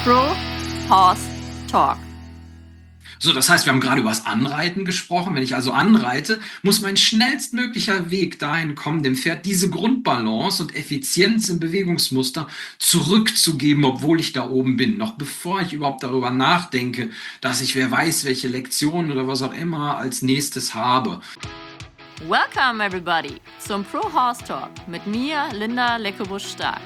Pro Horse Talk. So, das heißt, wir haben gerade über das Anreiten gesprochen. Wenn ich also anreite, muss mein schnellstmöglicher Weg dahin kommen, dem Pferd diese Grundbalance und Effizienz im Bewegungsmuster zurückzugeben, obwohl ich da oben bin. Noch bevor ich überhaupt darüber nachdenke, dass ich wer weiß, welche Lektionen oder was auch immer als nächstes habe. Welcome everybody zum Pro Horse Talk mit mir, Linda Leckebusch-Stark.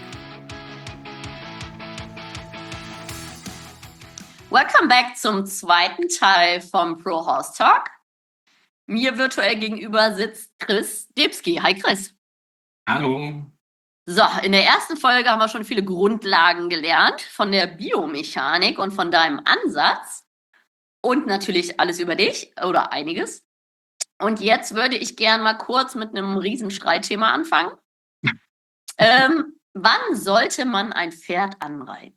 Welcome back zum zweiten Teil vom Pro Horse Talk. Mir virtuell gegenüber sitzt Chris Debski. Hi Chris. Hallo. So, in der ersten Folge haben wir schon viele Grundlagen gelernt von der Biomechanik und von deinem Ansatz und natürlich alles über dich oder einiges. Und jetzt würde ich gern mal kurz mit einem riesen Streitthema anfangen. Wann sollte man ein Pferd anreiten?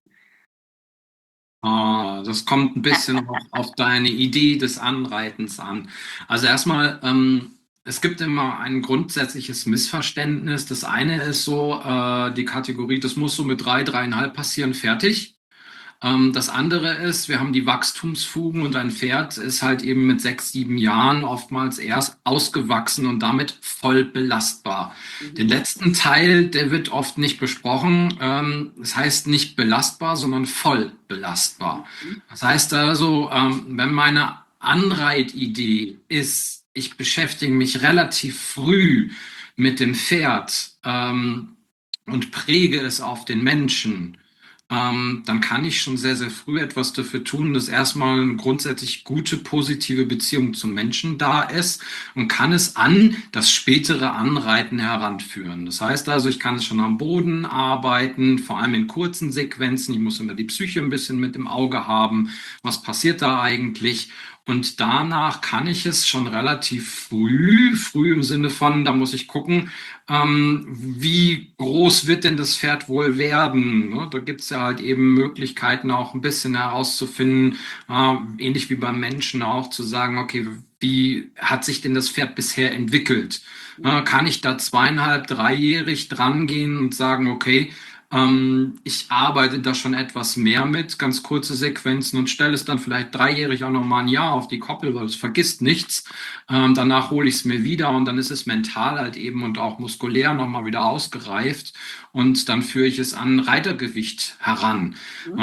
Das kommt ein bisschen auch auf deine Idee des Anreitens an. Also erstmal, es gibt immer ein grundsätzliches Missverständnis. Das eine ist so, die Kategorie, das muss so mit 3, 3,5 passieren, fertig. Das andere ist, wir haben die Wachstumsfugen und ein Pferd ist halt eben mit 6, 7 Jahren oftmals erst ausgewachsen und damit voll belastbar. Den letzten Teil, der wird oft nicht besprochen. Das heißt nicht belastbar, sondern voll belastbar. Das heißt also, wenn meine Anreitidee ist, ich beschäftige mich relativ früh mit dem Pferd und präge es auf den Menschen, dann kann ich schon sehr, sehr früh etwas dafür tun, dass erstmal eine grundsätzlich gute, positive Beziehung zum Menschen da ist und kann es an das spätere Anreiten heranführen. Das heißt also, ich kann es schon am Boden arbeiten, vor allem in kurzen Sequenzen. Ich muss immer die Psyche ein bisschen mit im Auge haben. Was passiert da eigentlich? Und danach kann ich es schon relativ früh im Sinne von, da muss ich gucken, wie groß wird denn das Pferd wohl werden? Ne? Da gibt es ja halt eben Möglichkeiten auch ein bisschen herauszufinden, ähnlich wie beim Menschen auch, zu sagen, okay, wie hat sich denn das Pferd bisher entwickelt? Kann ich da 2,5, 3-jährig dran gehen und sagen, okay, ich arbeite da schon etwas mehr mit, ganz kurze Sequenzen und stelle es dann vielleicht 3-jährig auch nochmal ein Jahr auf die Koppel, weil es vergisst nichts. Danach hole ich es mir wieder und dann ist es mental halt eben und auch muskulär nochmal wieder ausgereift und dann führe ich es an Reitergewicht heran.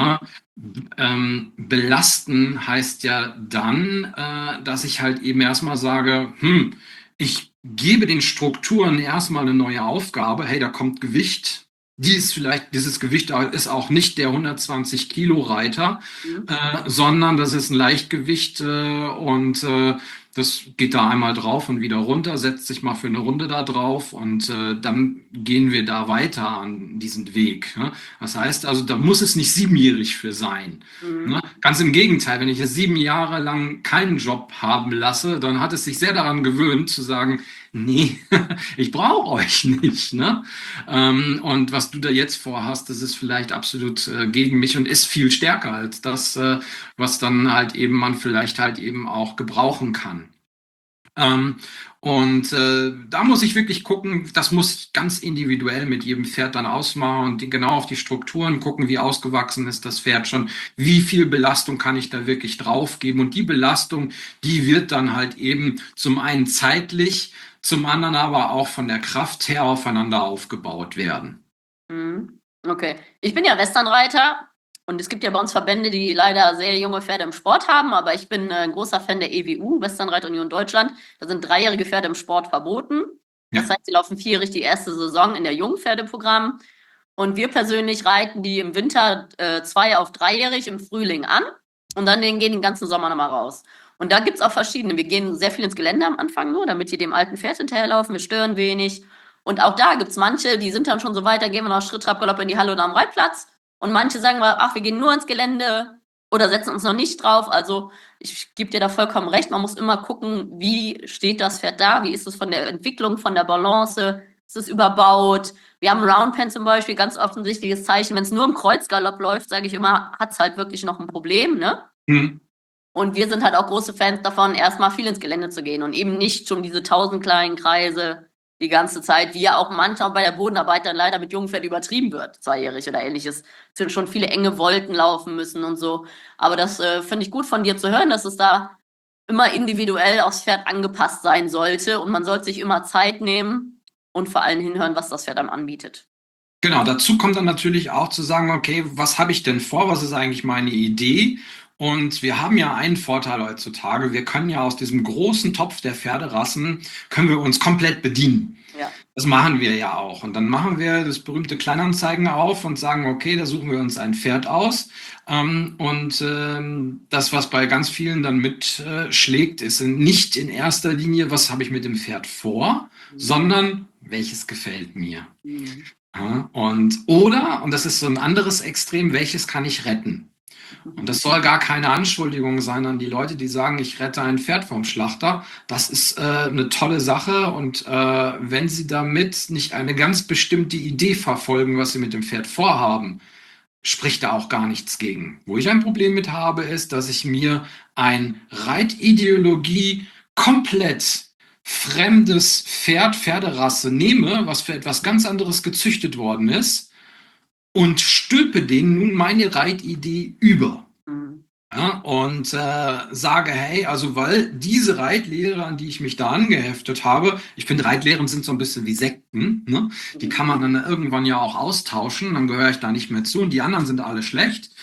Belasten heißt ja dann, dass ich halt eben erstmal sage, ich gebe den Strukturen erstmal eine neue Aufgabe. Hey, da kommt Gewicht. Dieses Gewicht ist auch nicht der 120 Kilo Reiter, sondern das ist ein Leichtgewicht und das geht da einmal drauf und wieder runter, setzt sich mal für eine Runde da drauf und dann gehen wir da weiter an diesen Weg. Ne? Das heißt also, da muss es nicht 7-jährig für sein. Ne? Ganz im Gegenteil, wenn ich es 7 Jahre lang keinen Job haben lasse, dann hat es sich sehr daran gewöhnt zu sagen, nee, ich brauche euch nicht. Ne? Und was du da jetzt vorhast, das ist vielleicht absolut gegen mich und ist viel stärker als das, was dann halt eben man vielleicht halt eben auch gebrauchen kann. Da muss ich wirklich gucken, das muss ich ganz individuell mit jedem Pferd dann ausmachen und genau auf die Strukturen gucken, wie ausgewachsen ist das Pferd schon, wie viel Belastung kann ich da wirklich draufgeben und die Belastung, die wird dann halt eben zum einen zeitlich, zum anderen aber auch von der Kraft her aufeinander aufgebaut werden. Okay, ich bin ja Westernreiter und es gibt ja bei uns Verbände, die leider sehr junge Pferde im Sport haben, aber ich bin ein großer Fan der EWU, Westernreiter Union Deutschland. Da sind 3-jährige Pferde im Sport verboten. Das heißt, sie laufen 4-jährig die erste Saison in der Jungpferdeprogramm. Und wir persönlich reiten die im Winter 2 auf 3-jährig im Frühling an und dann gehen den ganzen Sommer nochmal raus. Und da gibt es auch verschiedene. Wir gehen sehr viel ins Gelände am Anfang nur, damit die dem alten Pferd hinterherlaufen. Wir stören wenig. Und auch da gibt es manche, die sind dann schon so weit, da gehen wir noch Schritt, Trab, Galopp in die Halle oder am Reitplatz. Und manche sagen mal, ach, wir gehen nur ins Gelände oder setzen uns noch nicht drauf. Also ich gebe dir da vollkommen recht. Man muss immer gucken, wie steht das Pferd da? Wie ist es von der Entwicklung, von der Balance? Ist es überbaut? Wir haben Roundpen zum Beispiel, ganz offensichtliches Zeichen. Wenn es nur im Kreuzgalopp läuft, sage ich immer, hat es halt wirklich noch ein Problem, ne? Und wir sind halt auch große Fans davon, erstmal viel ins Gelände zu gehen und eben nicht schon diese 1000 kleinen Kreise die ganze Zeit, wie ja auch manchmal bei der Bodenarbeit dann leider mit Jungpferd übertrieben wird, zweijährig oder ähnliches. Es sind schon viele enge Wolken laufen müssen und so. Aber das finde ich gut von dir zu hören, dass es da immer individuell aufs Pferd angepasst sein sollte und man sollte sich immer Zeit nehmen und vor allem hinhören, was das Pferd einem anbietet. Genau, dazu kommt dann natürlich auch zu sagen, okay, was habe ich denn vor? Was ist eigentlich meine Idee? Und wir haben ja einen Vorteil heutzutage. Wir können ja aus diesem großen Topf der Pferderassen, können wir uns komplett bedienen. Ja. Das machen wir ja auch. Und dann machen wir das berühmte Kleinanzeigen auf und sagen, okay, da suchen wir uns ein Pferd aus. Das, was bei ganz vielen dann mitschlägt, ist nicht in erster Linie, was habe ich mit dem Pferd vor, sondern welches gefällt mir. Mhm. Ja, und das ist so ein anderes Extrem, welches kann ich retten? Und das soll gar keine Anschuldigung sein an die Leute, die sagen, ich rette ein Pferd vom Schlachter. Das ist eine tolle Sache. Und wenn sie damit nicht eine ganz bestimmte Idee verfolgen, was sie mit dem Pferd vorhaben, spricht da auch gar nichts gegen. Wo ich ein Problem mit habe, ist, dass ich mir ein Reitideologie komplett fremdes Pferd, Pferderasse nehme, was für etwas ganz anderes gezüchtet worden ist, und stülpe denen nun meine Reitidee über. Mhm. Ja, und sage, hey, also weil diese Reitlehre, an die ich mich da angeheftet habe, ich finde, Reitlehren sind so ein bisschen wie Sekten, ne? Die kann man dann irgendwann ja auch austauschen, dann gehöre ich da nicht mehr zu und die anderen sind alle schlecht.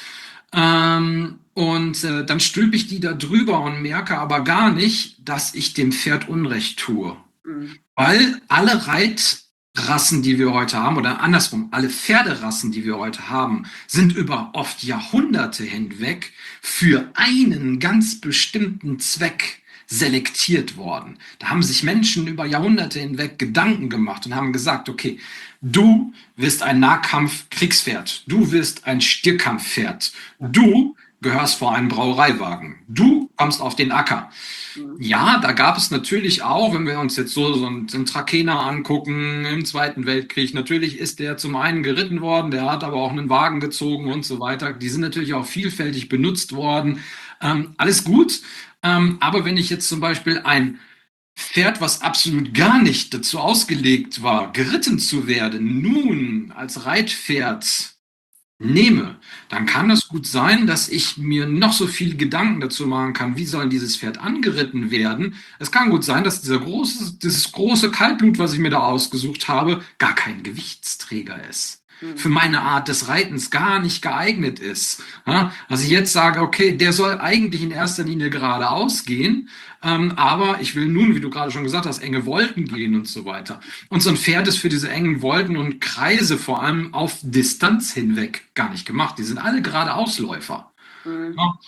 Dann stülpe ich die da drüber und merke aber gar nicht, dass ich dem Pferd Unrecht tue. Mhm. Weil alle Reitrassen, die wir heute haben, oder andersrum, alle Pferderassen, die wir heute haben, sind über oft Jahrhunderte hinweg für einen ganz bestimmten Zweck selektiert worden. Da haben sich Menschen über Jahrhunderte hinweg Gedanken gemacht und haben gesagt, okay, du wirst ein Nahkampf-Kriegspferd, du wirst ein Stierkampfpferd, du gehörst vor einen Brauereiwagen, du kommst auf den Acker. Ja, da gab es natürlich auch, wenn wir uns jetzt so einen Trakehner angucken im Zweiten Weltkrieg, natürlich ist der zum einen geritten worden, der hat aber auch einen Wagen gezogen und so weiter. Die sind natürlich auch vielfältig benutzt worden. Alles gut. Aber wenn ich jetzt zum Beispiel ein Pferd, was absolut gar nicht dazu ausgelegt war, geritten zu werden, nun als Reitpferd nehme, dann kann es gut sein, dass ich mir noch so viel Gedanken dazu machen kann, wie soll dieses Pferd angeritten werden. Es kann gut sein, dass dieses große Kaltblut, was ich mir da ausgesucht habe, gar kein Gewichtsträger ist. Für meine Art des Reitens gar nicht geeignet ist. Ja, also ich jetzt sage, okay, der soll eigentlich in erster Linie geradeaus gehen, aber ich will nun, wie du gerade schon gesagt hast, enge Wolken gehen und so weiter. Und so ein Pferd ist für diese engen Wolken und Kreise vor allem auf Distanz hinweg gar nicht gemacht. Die sind alle geradeausläufer. Ja,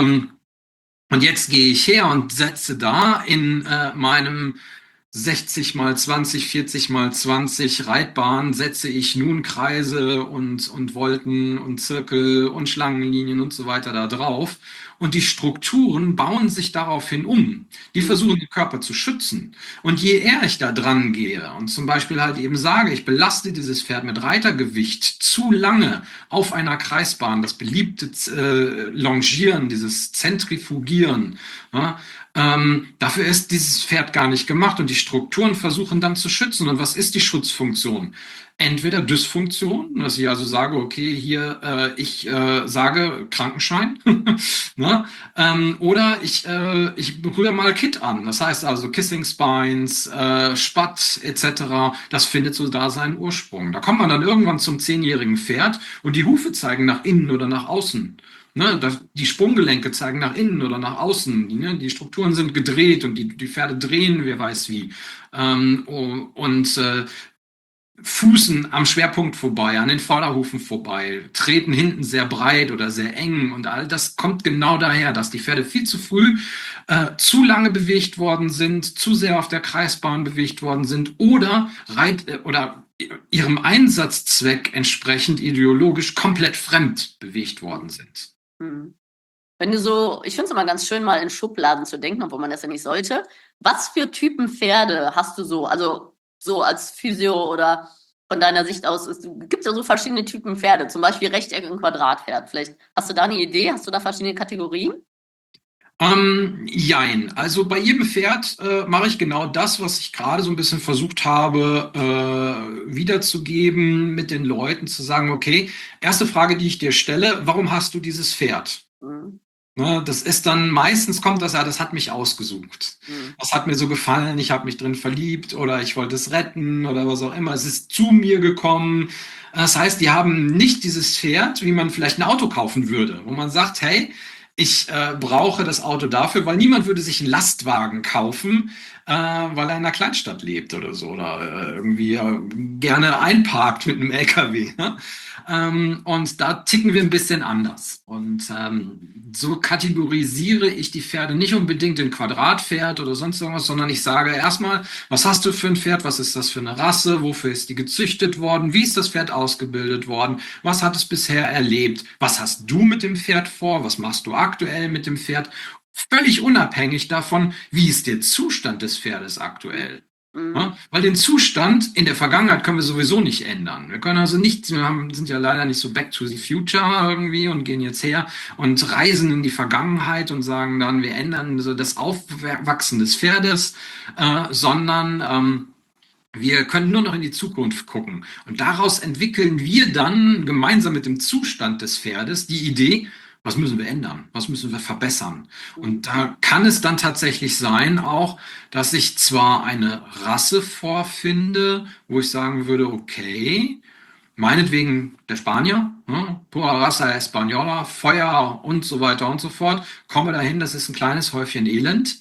und jetzt gehe ich her und setze da in meinem 60 mal 20, 40 mal 20 Reitbahn setze ich nun Kreise und Wolken und Zirkel und Schlangenlinien und so weiter da drauf. Und die Strukturen bauen sich daraufhin um. Die versuchen den Körper zu schützen. Und je eher ich da dran gehe und zum Beispiel halt eben sage, ich belaste dieses Pferd mit Reitergewicht zu lange auf einer Kreisbahn, das beliebte Longieren, dieses Zentrifugieren, ja, dafür ist dieses Pferd gar nicht gemacht und die Strukturen versuchen dann zu schützen. Und was ist die Schutzfunktion? Entweder Dysfunktion, dass ich also sage, okay, hier ich sage Krankenschein, ne? Oder ich rühre mal Kit an. Das heißt also Kissing Spines, Spatt etc. Das findet so da seinen Ursprung. Da kommt man dann irgendwann zum 10-jährigen Pferd und die Hufe zeigen nach innen oder nach außen. Ne, die Sprunggelenke zeigen nach innen oder nach außen. Die Strukturen sind gedreht und die Pferde drehen, wer weiß wie. Fußen am Schwerpunkt vorbei, an den Vorderhufen vorbei, treten hinten sehr breit oder sehr eng und all das kommt genau daher, dass die Pferde viel zu früh zu lange bewegt worden sind, zu sehr auf der Kreisbahn bewegt worden sind oder ihrem Einsatzzweck entsprechend ideologisch komplett fremd bewegt worden sind. Wenn du so, ich finde es immer ganz schön, mal in Schubladen zu denken, obwohl man das ja nicht sollte. Was für Typen Pferde hast du so? Also so als Physio oder von deiner Sicht aus, es gibt ja so verschiedene Typen Pferde, zum Beispiel Rechteck- und Quadratpferd. Vielleicht hast du da eine Idee? Hast du da verschiedene Kategorien? Jein. Also bei jedem Pferd mache ich genau das, was ich gerade so ein bisschen versucht habe wiederzugeben, mit den Leuten zu sagen, okay, erste Frage, die ich dir stelle, warum hast du dieses Pferd? Mhm. Ne, das ist dann, meistens kommt das ja, das hat mich ausgesucht. Mhm. Das hat mir so gefallen, ich habe mich drin verliebt oder ich wollte es retten oder was auch immer. Es ist zu mir gekommen. Das heißt, die haben nicht dieses Pferd, wie man vielleicht ein Auto kaufen würde, wo man sagt, hey, ich brauche das Auto dafür, weil niemand würde sich einen Lastwagen kaufen, weil er in einer Kleinstadt lebt oder so oder irgendwie gerne einparkt mit einem LKW. Ne? Und da ticken wir ein bisschen anders. Und so kategorisiere ich die Pferde nicht unbedingt in Quadratpferd oder sonst irgendwas, sondern ich sage erstmal, was hast du für ein Pferd? Was ist das für eine Rasse? Wofür ist die gezüchtet worden? Wie ist das Pferd ausgebildet worden? Was hat es bisher erlebt? Was hast du mit dem Pferd vor? Was machst du aktuell mit dem Pferd? Völlig unabhängig davon, wie ist der Zustand des Pferdes aktuell. Mhm. Ja, weil den Zustand in der Vergangenheit können wir sowieso nicht ändern. Wir können also nicht, sind ja leider nicht so back to the future irgendwie und gehen jetzt her und reisen in die Vergangenheit und sagen dann, wir ändern so das Aufwachsen des Pferdes, sondern wir können nur noch in die Zukunft gucken. Und daraus entwickeln wir dann gemeinsam mit dem Zustand des Pferdes die Idee, was müssen wir ändern? Was müssen wir verbessern? Und da kann es dann tatsächlich sein auch, dass ich zwar eine Rasse vorfinde, wo ich sagen würde, okay, meinetwegen der Spanier, ne, Pura Raza Española, Feuer und so weiter und so fort, komme dahin, das ist ein kleines Häufchen Elend.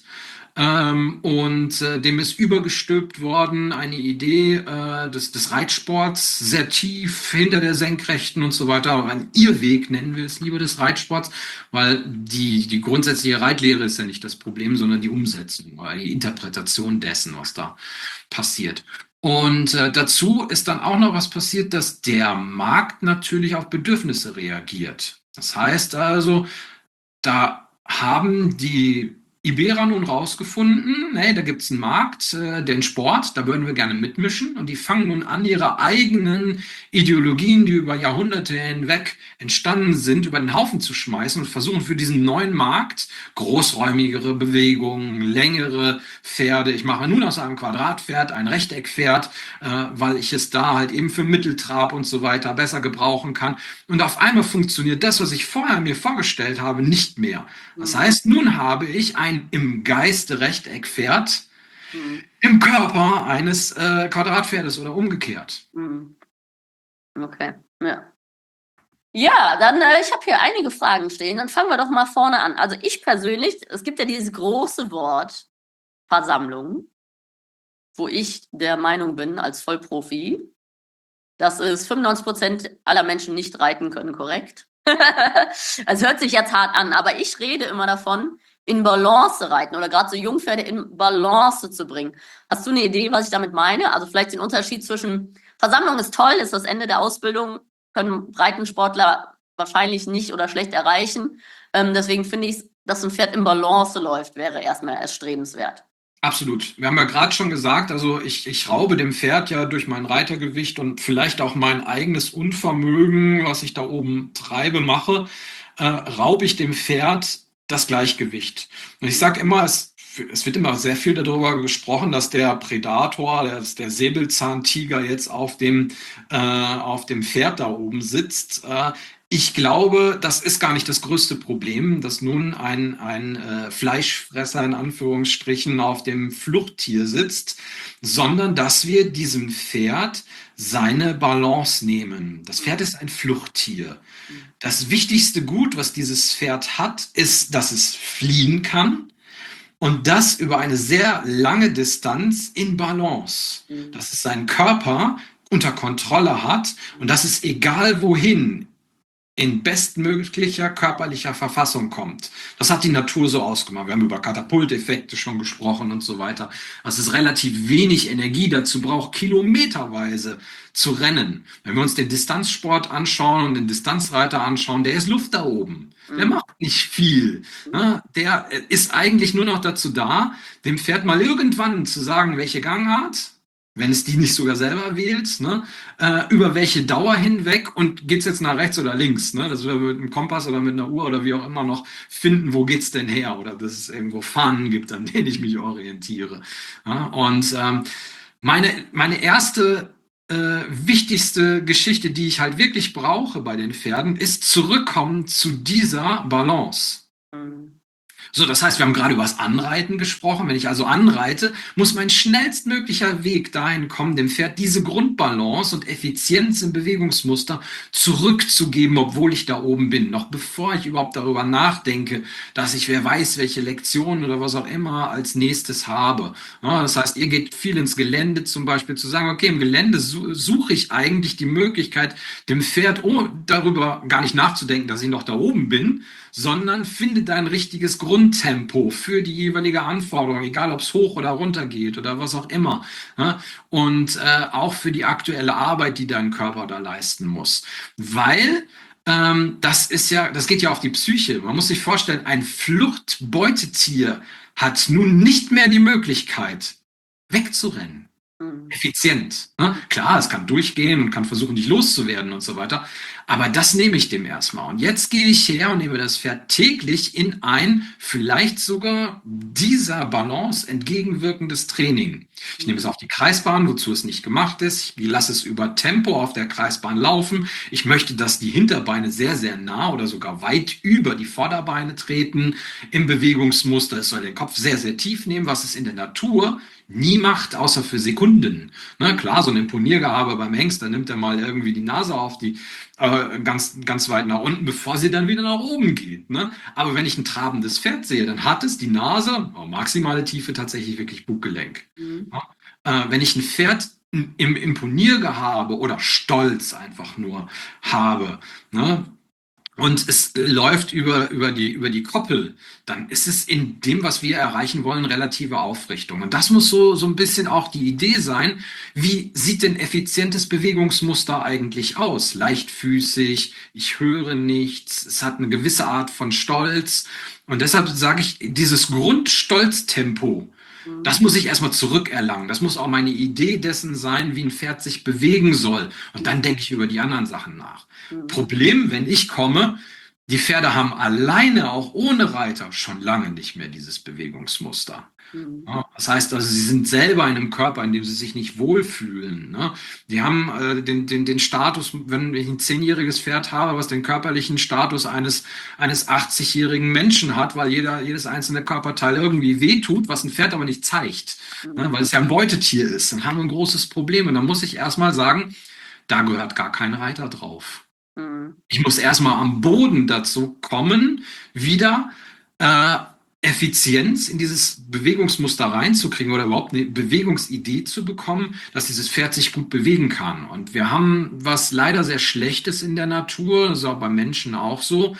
Und dem ist übergestülpt worden eine Idee des Reitsports, sehr tief hinter der Senkrechten und so weiter. Ein Irrweg nennen wir es lieber des Reitsports, weil die grundsätzliche Reitlehre ist ja nicht das Problem, sondern die Umsetzung oder die Interpretation dessen, was da passiert. Und dazu ist dann auch noch was passiert, dass der Markt natürlich auf Bedürfnisse reagiert. Das heißt also, da haben die Iberer nun rausgefunden, hey, da gibt es einen Markt, den Sport, da würden wir gerne mitmischen. Und die fangen nun an, ihre eigenen Ideologien, die über Jahrhunderte hinweg entstanden sind, über den Haufen zu schmeißen und versuchen für diesen neuen Markt großräumigere Bewegungen, längere Pferde. Ich mache nun aus einem Quadratpferd ein Rechteckpferd, weil ich es da halt eben für Mitteltrab und so weiter besser gebrauchen kann. Und auf einmal funktioniert das, was ich vorher mir vorgestellt habe, nicht mehr. Das Mhm. heißt, nun habe ich ein im Geiste Rechteckpferd Mhm. im Körper eines Quadratpferdes oder umgekehrt. Mhm. Okay, ja. Ja, dann, ich habe hier einige Fragen stehen. Dann fangen wir doch mal vorne an. Also ich persönlich, es gibt ja dieses große Wort Versammlung, wo ich der Meinung bin, als Vollprofi, dass es 95% aller Menschen nicht reiten können, korrekt? Es hört sich jetzt hart an, aber ich rede immer davon, in Balance reiten oder gerade so Jungpferde in Balance zu bringen. Hast du eine Idee, was ich damit meine? Also vielleicht den Unterschied zwischen Versammlung ist toll, ist das Ende der Ausbildung, können Breitensportler wahrscheinlich nicht oder schlecht erreichen. Deswegen finde ich, dass ein Pferd in Balance läuft, wäre erstmal erstrebenswert. Absolut. Wir haben ja gerade schon gesagt, also ich raube dem Pferd ja durch mein Reitergewicht und vielleicht auch mein eigenes Unvermögen, was ich da oben treibe, mache, raube ich dem Pferd das Gleichgewicht. Und ich sage immer, es wird immer sehr viel darüber gesprochen, dass der Predator, der Säbelzahntiger jetzt auf dem Pferd da oben sitzt. Ich glaube, das ist gar nicht das größte Problem, dass nun ein Fleischfresser in Anführungsstrichen auf dem Fluchttier sitzt, sondern dass wir diesem Pferd seine Balance nehmen. Das Pferd ist ein Fluchttier. Das wichtigste Gut, was dieses Pferd hat, ist, dass es fliehen kann und das über eine sehr lange Distanz in Balance. Dass es seinen Körper unter Kontrolle hat und dass es egal wohin in bestmöglicher körperlicher Verfassung kommt. Das hat die Natur so ausgemacht. Wir haben über Katapulteffekte schon gesprochen und so weiter. Dass es relativ wenig Energie dazu braucht, kilometerweise zu rennen. Wenn wir uns den Distanzsport anschauen und den Distanzreiter anschauen, der ist Luft da oben. Der macht nicht viel. Der ist eigentlich nur noch dazu da, dem Pferd mal irgendwann zu sagen, welche Gangart wenn es die nicht sogar selber wählt, ne? Über welche Dauer hinweg und geht es jetzt nach rechts oder links, ne? Das wir mit einem Kompass oder mit einer Uhr oder wie auch immer noch finden, wo geht's denn her? Oder dass es irgendwo Fahnen gibt, an denen ich mich orientiere. Ja? Und meine erste wichtigste Geschichte, die ich halt wirklich brauche bei den Pferden, ist zurückkommen zu dieser Balance. Mhm. So, das heißt, wir haben gerade über das Anreiten gesprochen. Wenn ich also anreite, muss mein schnellstmöglicher Weg dahin kommen, dem Pferd diese Grundbalance und Effizienz im Bewegungsmuster zurückzugeben, obwohl ich da oben bin. Noch bevor ich überhaupt darüber nachdenke, dass ich wer weiß, welche Lektionen oder was auch immer als nächstes habe. Ja, das heißt, ihr geht viel ins Gelände zum Beispiel zu sagen, okay, im Gelände suche ich eigentlich die Möglichkeit, dem Pferd, oh, darüber gar nicht nachzudenken, dass ich noch da oben bin, sondern finde dein richtiges Grundtempo für die jeweilige Anforderung, egal ob es hoch oder runter geht oder was auch immer. Ja? Und auch für die aktuelle Arbeit, die dein Körper da leisten muss. Weil das geht ja auf die Psyche. Man muss sich vorstellen, ein Fluchtbeutetier hat nun nicht mehr die Möglichkeit, wegzurennen. Mhm. Effizient. Ne? Klar, es kann durchgehen und kann versuchen, dich loszuwerden und so weiter. Aber das nehme ich dem erstmal. Und jetzt gehe ich her und nehme das Pferd täglich in ein, vielleicht sogar dieser Balance entgegenwirkendes Training. Ich nehme es auf die Kreisbahn, wozu es nicht gemacht ist. Ich lasse es über Tempo auf der Kreisbahn laufen. Ich möchte, dass die Hinterbeine sehr, sehr nah oder sogar weit über die Vorderbeine treten im Bewegungsmuster. Es soll den Kopf sehr, sehr tief nehmen, was es in der Natur nie macht, außer für Sekunden. Ne, klar, so ein Imponiergehabe beim Hengst, da nimmt er mal irgendwie die Nase auf, die ganz, ganz weit nach unten, bevor sie dann wieder nach oben geht. Ne? Aber wenn ich ein trabendes Pferd sehe, dann hat es die Nase, maximale Tiefe tatsächlich wirklich Buggelenk. Mhm. Ja? Wenn ich ein Pferd im Imponiergehabe oder Stolz einfach nur habe, ne? Und es läuft über die Koppel, dann ist es in dem, was wir erreichen wollen, relative Aufrichtung. Und das muss so ein bisschen auch die Idee sein, wie sieht denn effizientes Bewegungsmuster eigentlich aus? Leichtfüßig, ich höre nichts, es hat eine gewisse Art von Stolz. Und deshalb sage ich, dieses Grundstolztempo, das Mhm. muss ich erstmal zurückerlangen. Das muss auch meine Idee dessen sein, wie ein Pferd sich bewegen soll. Und dann denke ich über die anderen Sachen nach. Mhm. Problem, wenn ich komme, die Pferde haben alleine, auch ohne Reiter, schon lange nicht mehr dieses Bewegungsmuster. Mhm. Ja, das heißt also, sie sind selber in einem Körper, in dem sie sich nicht wohlfühlen. Ne? Die haben den Status, wenn ich ein 10-jähriges Pferd habe, was den körperlichen Status eines 80-jährigen Menschen hat, weil jedes einzelne Körperteil irgendwie wehtut, was ein Pferd aber nicht zeigt, ne? Mhm. Weil es ja ein Beutetier ist. Dann haben wir ein großes Problem. Und dann muss ich erstmal sagen, da gehört gar kein Reiter drauf. Mhm. Ich muss erstmal am Boden dazu kommen, wieder äh, Effizienz in dieses Bewegungsmuster reinzukriegen oder überhaupt eine Bewegungsidee zu bekommen, dass dieses Pferd sich gut bewegen kann. Und wir haben was leider sehr Schlechtes in der Natur, das ist auch beim Menschen auch so.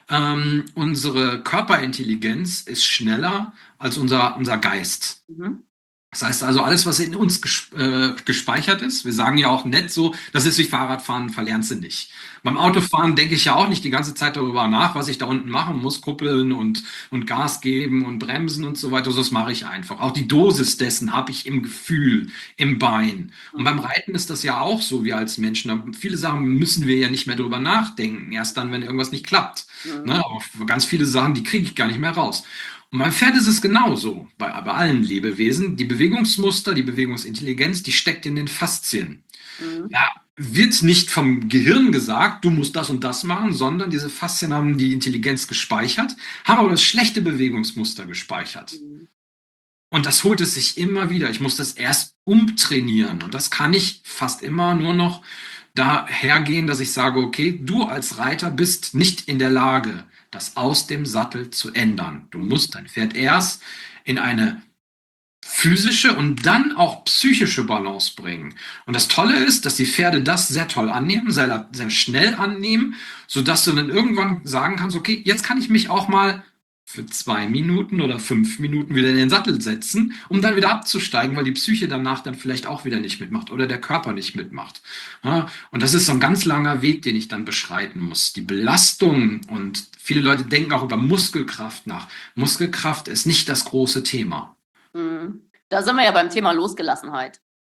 Unsere Körperintelligenz ist schneller als unser Geist. Mhm. Das heißt also, alles, was in uns gespeichert ist, wir sagen ja auch nett so, das ist wie Fahrradfahren, verlernst du nicht. Beim Autofahren denke ich ja auch nicht die ganze Zeit darüber nach, was ich da unten machen muss, kuppeln und Gas geben und bremsen und so weiter. So, das mache ich einfach. Auch die Dosis dessen habe ich im Gefühl, im Bein. Und beim Reiten ist das ja auch so, wir als Menschen. Viele Sachen müssen wir ja nicht mehr darüber nachdenken, erst dann, wenn irgendwas nicht klappt. Ne? Mhm. Aber ganz viele Sachen, die kriege ich gar nicht mehr raus. Und beim Pferd ist es genauso, bei allen Lebewesen. Die Bewegungsmuster, die Bewegungsintelligenz, die steckt in den Faszien. Mhm. Ja, wird nicht vom Gehirn gesagt, du musst das und das machen, sondern diese Faszien haben die Intelligenz gespeichert, haben aber das schlechte Bewegungsmuster gespeichert. Mhm. Und das holt es sich immer wieder. Ich muss das erst umtrainieren. Und das kann ich fast immer nur noch dahergehen, dass ich sage, okay, du als Reiter bist nicht in der Lage, das aus dem Sattel zu ändern. Du musst dein Pferd erst in eine physische und dann auch psychische Balance bringen. Und das Tolle ist, dass die Pferde das sehr toll annehmen, sehr, sehr schnell annehmen, sodass du dann irgendwann sagen kannst, okay, jetzt kann ich mich auch mal für 2 Minuten oder 5 Minuten wieder in den Sattel setzen, um dann wieder abzusteigen, weil die Psyche danach dann vielleicht auch wieder nicht mitmacht oder der Körper nicht mitmacht. Ja, und das ist so ein ganz langer Weg, den ich dann beschreiten muss. Die Belastung, und viele Leute denken auch über Muskelkraft nach. Muskelkraft ist nicht das große Thema. Mhm. Da sind wir ja beim Thema Losgelassenheit.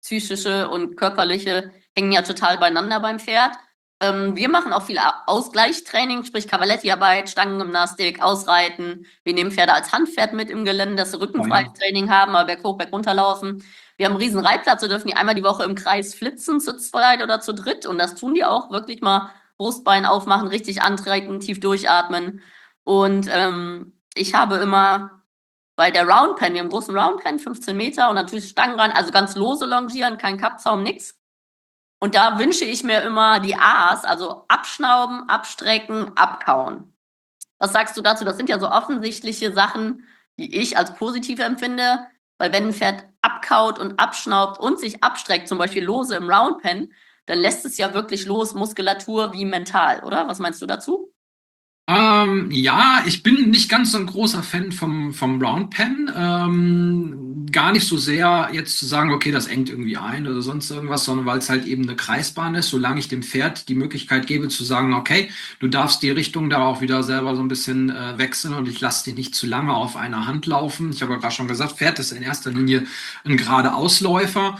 psychische und körperliche hängen ja total beieinander beim Pferd. Wir machen auch viel Ausgleichstraining, sprich Cavaletti-Arbeit, Stangengymnastik, Ausreiten. Wir nehmen Pferde als Handpferd mit im Gelände, dass sie rückenfreies Training haben, aber berghoch, bergunterlaufen. Wir haben einen riesen Reitplatz, so dürfen die einmal die Woche im Kreis flitzen, zu zweit oder zu dritt. Und das tun die auch, wirklich mal Brustbein aufmachen, richtig antreiben, tief durchatmen. Und ich habe immer bei der Roundpen, wir haben einen großen Roundpen, 15 Meter und natürlich Stangen ran, also ganz lose longieren, kein Kappzaum, nix. Und da wünsche ich mir immer die A's, also abschnauben, abstrecken, abkauen. Was sagst du dazu? Das sind ja so offensichtliche Sachen, die ich als positiv empfinde, weil wenn ein Pferd abkaut und abschnaubt und sich abstreckt, zum Beispiel lose im Roundpen, dann lässt es ja wirklich los, Muskulatur wie mental, oder? Was meinst du dazu? Ja, ich bin nicht ganz so ein großer Fan vom Round Pen. Gar nicht so sehr jetzt zu sagen, okay, das engt irgendwie ein oder sonst irgendwas, sondern weil es halt eben eine Kreisbahn ist, solange ich dem Pferd die Möglichkeit gebe zu sagen, okay, du darfst die Richtung da auch wieder selber so ein bisschen wechseln und ich lasse dich nicht zu lange auf einer Hand laufen. Ich habe ja gerade schon gesagt, Pferd ist in erster Linie ein gerader Ausläufer.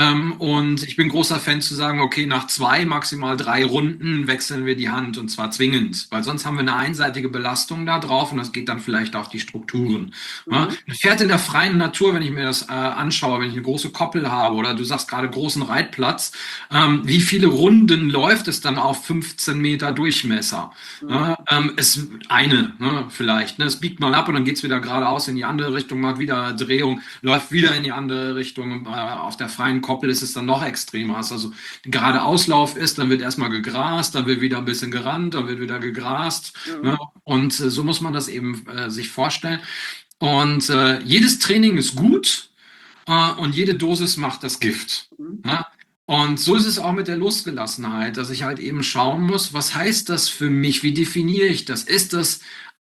Und ich bin großer Fan zu sagen, okay, nach 2, maximal 3 Runden wechseln wir die Hand und zwar zwingend, weil sonst haben wir eine einseitige Belastung da drauf und das geht dann vielleicht auf die Strukturen. Ja, ein Pferd in der freien Natur, wenn ich mir das anschaue, wenn ich eine große Koppel habe oder du sagst gerade großen Reitplatz, wie viele Runden läuft es dann auf 15 Meter Durchmesser? Ja, ist eine, ne, vielleicht. Ne, es biegt mal ab und dann geht's wieder geradeaus in die andere Richtung, macht wieder Drehung, läuft wieder in die andere Richtung. Auf der freien Koppel ist es dann noch extremer. Also gerade Auslauf ist, dann wird erstmal gegrast, dann wird wieder ein bisschen gerannt, dann wird wieder gegrast. Ne? Und so muss man das eben sich vorstellen. Und jedes Training ist gut und jede Dosis macht das Gift. Ja? Und so ist es auch mit der Losgelassenheit, dass ich halt eben schauen muss, was heißt das für mich? Wie definiere ich das? Ist das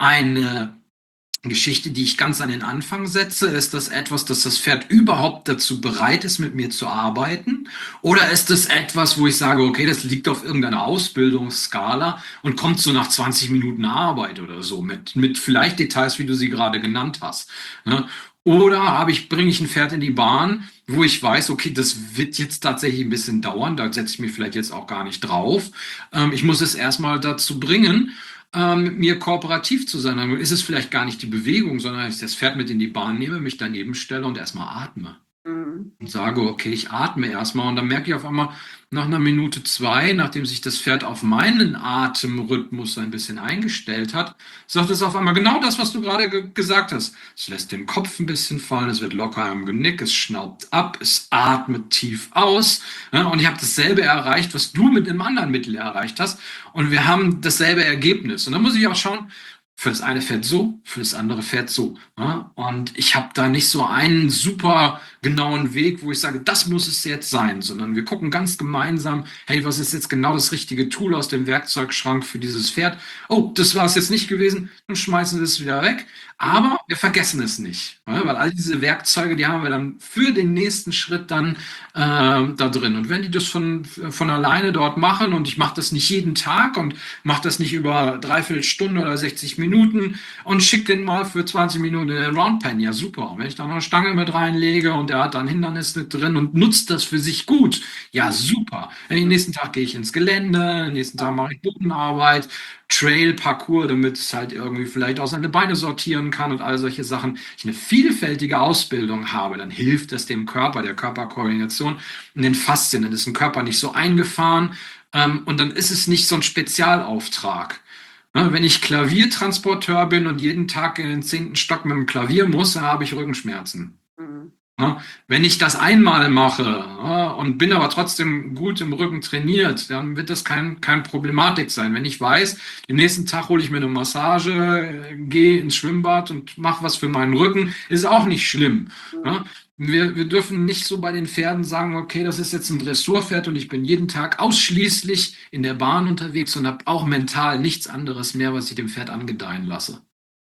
eine Geschichte, die ich ganz an den Anfang setze? Ist das etwas, dass das Pferd überhaupt dazu bereit ist, mit mir zu arbeiten? Oder ist es etwas, wo ich sage, okay, das liegt auf irgendeiner Ausbildungsskala und kommt so nach 20 Minuten Arbeit oder so mit vielleicht Details, wie du sie gerade genannt hast. Ne? Oder bringe ich ein Pferd in die Bahn, wo ich weiß, okay, das wird jetzt tatsächlich ein bisschen dauern, da setze ich mich vielleicht jetzt auch gar nicht drauf. Ich muss es erstmal dazu bringen, mit mir kooperativ zu sein. Dann ist es vielleicht gar nicht die Bewegung, sondern ich das Pferd mit in die Bahn nehme, mich daneben stelle und erstmal atme. Und sage, okay, ich atme erstmal und dann merke ich auf einmal nach einer Minute 2, nachdem sich das Pferd auf meinen Atemrhythmus ein bisschen eingestellt hat, sagt es auf einmal genau das, was du gerade gesagt hast. Es lässt den Kopf ein bisschen fallen, es wird locker am Genick, es schnaubt ab, es atmet tief aus. Ja, und ich habe dasselbe erreicht, was du mit einem anderen Mittel erreicht hast. Und wir haben dasselbe Ergebnis. Und dann muss ich auch schauen, für das eine Pferd so, für das andere Pferd so. Ja? Und ich habe da nicht so einen super genauen Weg, wo ich sage, das muss es jetzt sein, sondern wir gucken ganz gemeinsam, hey, was ist jetzt genau das richtige Tool aus dem Werkzeugschrank für dieses Pferd? Oh, das war es jetzt nicht gewesen, dann schmeißen wir es wieder weg. Aber wir vergessen es nicht, ja? Weil all diese Werkzeuge, die haben wir dann für den nächsten Schritt dann da drin. Und wenn die das von alleine dort machen und ich mache das nicht jeden Tag und mache das nicht über 3/4 Stunde oder 60 Minuten und schicke den mal für 20 Minuten in den Roundpen, ja super. Und wenn ich da noch eine Stange mit reinlege und der hat dann Hindernis mit drin und nutzt das für sich gut, ja super. Den nächsten Tag gehe ich ins Gelände, den nächsten Tag mache ich Bodenarbeit, Trail, Parcours, damit es halt irgendwie vielleicht auch seine Beine sortieren kann und all solche Sachen. Ich eine vielfältige Ausbildung habe, dann hilft es dem Körper, der Körperkoordination und den Faszien. Dann ist ein Körper nicht so eingefahren und dann ist es nicht so ein Spezialauftrag. Ne, wenn ich Klaviertransporteur bin und jeden Tag in den 10. Stock mit dem Klavier muss, dann habe ich Rückenschmerzen. Ja, wenn ich das einmal mache, ja, und bin aber trotzdem gut im Rücken trainiert, dann wird das kein Problematik sein. Wenn ich weiß, den nächsten Tag hole ich mir eine Massage, gehe ins Schwimmbad und mache was für meinen Rücken, ist auch nicht schlimm. Ja. Wir dürfen nicht so bei den Pferden sagen, okay, das ist jetzt ein Dressurpferd und ich bin jeden Tag ausschließlich in der Bahn unterwegs und habe auch mental nichts anderes mehr, was ich dem Pferd angedeihen lasse.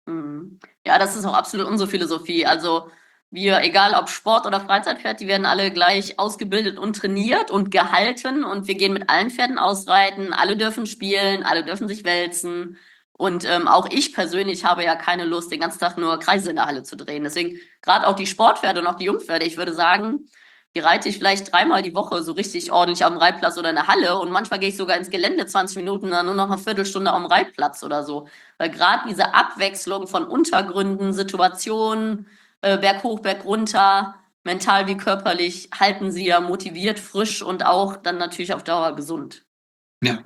Ja, das ist auch absolut unsere Philosophie. Also wir, egal ob Sport oder Freizeitpferd, die werden alle gleich ausgebildet und trainiert und gehalten und wir gehen mit allen Pferden ausreiten, alle dürfen spielen, alle dürfen sich wälzen und auch ich persönlich habe ja keine Lust, den ganzen Tag nur Kreise in der Halle zu drehen. Deswegen gerade auch die Sportpferde und auch die Jungpferde, ich würde sagen, die reite ich vielleicht 3-mal die Woche so richtig ordentlich am Reitplatz oder in der Halle und manchmal gehe ich sogar ins Gelände 20 Minuten, dann nur noch eine Viertelstunde am Reitplatz oder so. Weil gerade diese Abwechslung von Untergründen, Situationen, Berg hoch, Berg runter, mental wie körperlich, halten sie ja motiviert, frisch und auch dann natürlich auf Dauer gesund. Ja.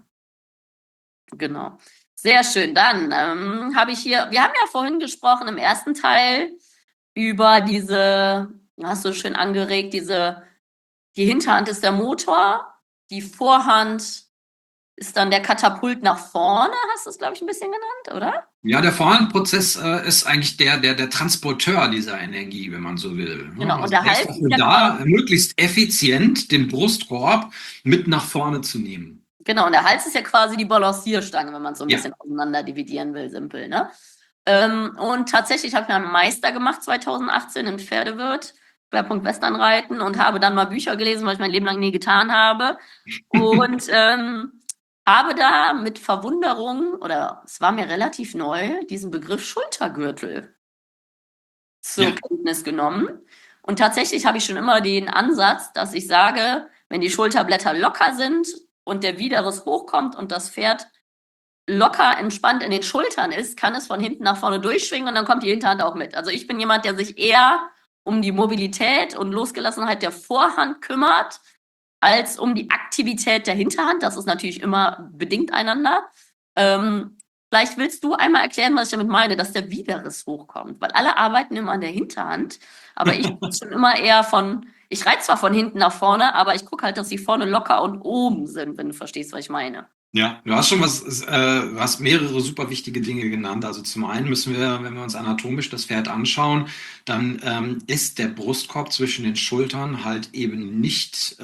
Genau. Sehr schön. Dann habe ich hier, wir haben ja vorhin gesprochen im ersten Teil über diese, hast du schön angeregt, die Hinterhand ist der Motor, die Vorhand ist dann der Katapult nach vorne, hast du es, glaube ich, ein bisschen genannt, oder? Ja, der Vorhandprozess ist eigentlich der Transporteur dieser Energie, wenn man so will. Ne? Genau. Und Also der der ist Hals ist dafür ja da, quasi, möglichst effizient den Brustkorb mit nach vorne zu nehmen. genau, und der Hals ist ja quasi die Balancierstange, wenn man es so ein Ja. bisschen auseinander dividieren will, simpel, ne? Und tatsächlich habe ich einen Meister gemacht 2018 in Pferdewirt, Schwerpunkt Westernreiten und habe dann mal Bücher gelesen, was ich mein Leben lang nie getan habe. Und habe da mit Verwunderung, oder es war mir relativ neu, diesen Begriff Schultergürtel zur Ja. Kenntnis genommen. Und tatsächlich habe ich schon immer den Ansatz, dass ich sage, wenn die Schulterblätter locker sind und der Widerriss hochkommt und das Pferd locker entspannt in den Schultern ist, kann es von hinten nach vorne durchschwingen und dann kommt die Hinterhand auch mit. Also ich bin jemand, der sich eher um die Mobilität und Losgelassenheit der Vorhand kümmert, als um die Aktivität der Hinterhand. Das ist natürlich immer bedingt einander. Vielleicht willst du einmal erklären, was ich damit meine, dass der Widerriss hochkommt, weil alle arbeiten immer an der Hinterhand, aber ich schon immer eher ich reite zwar von hinten nach vorne, aber ich gucke halt, dass sie vorne locker und oben sind, wenn du verstehst, was ich meine. Ja, du hast schon du hast mehrere super wichtige Dinge genannt. Also zum einen müssen wir, wenn wir uns anatomisch das Pferd anschauen, dann ist der Brustkorb zwischen den Schultern halt eben nicht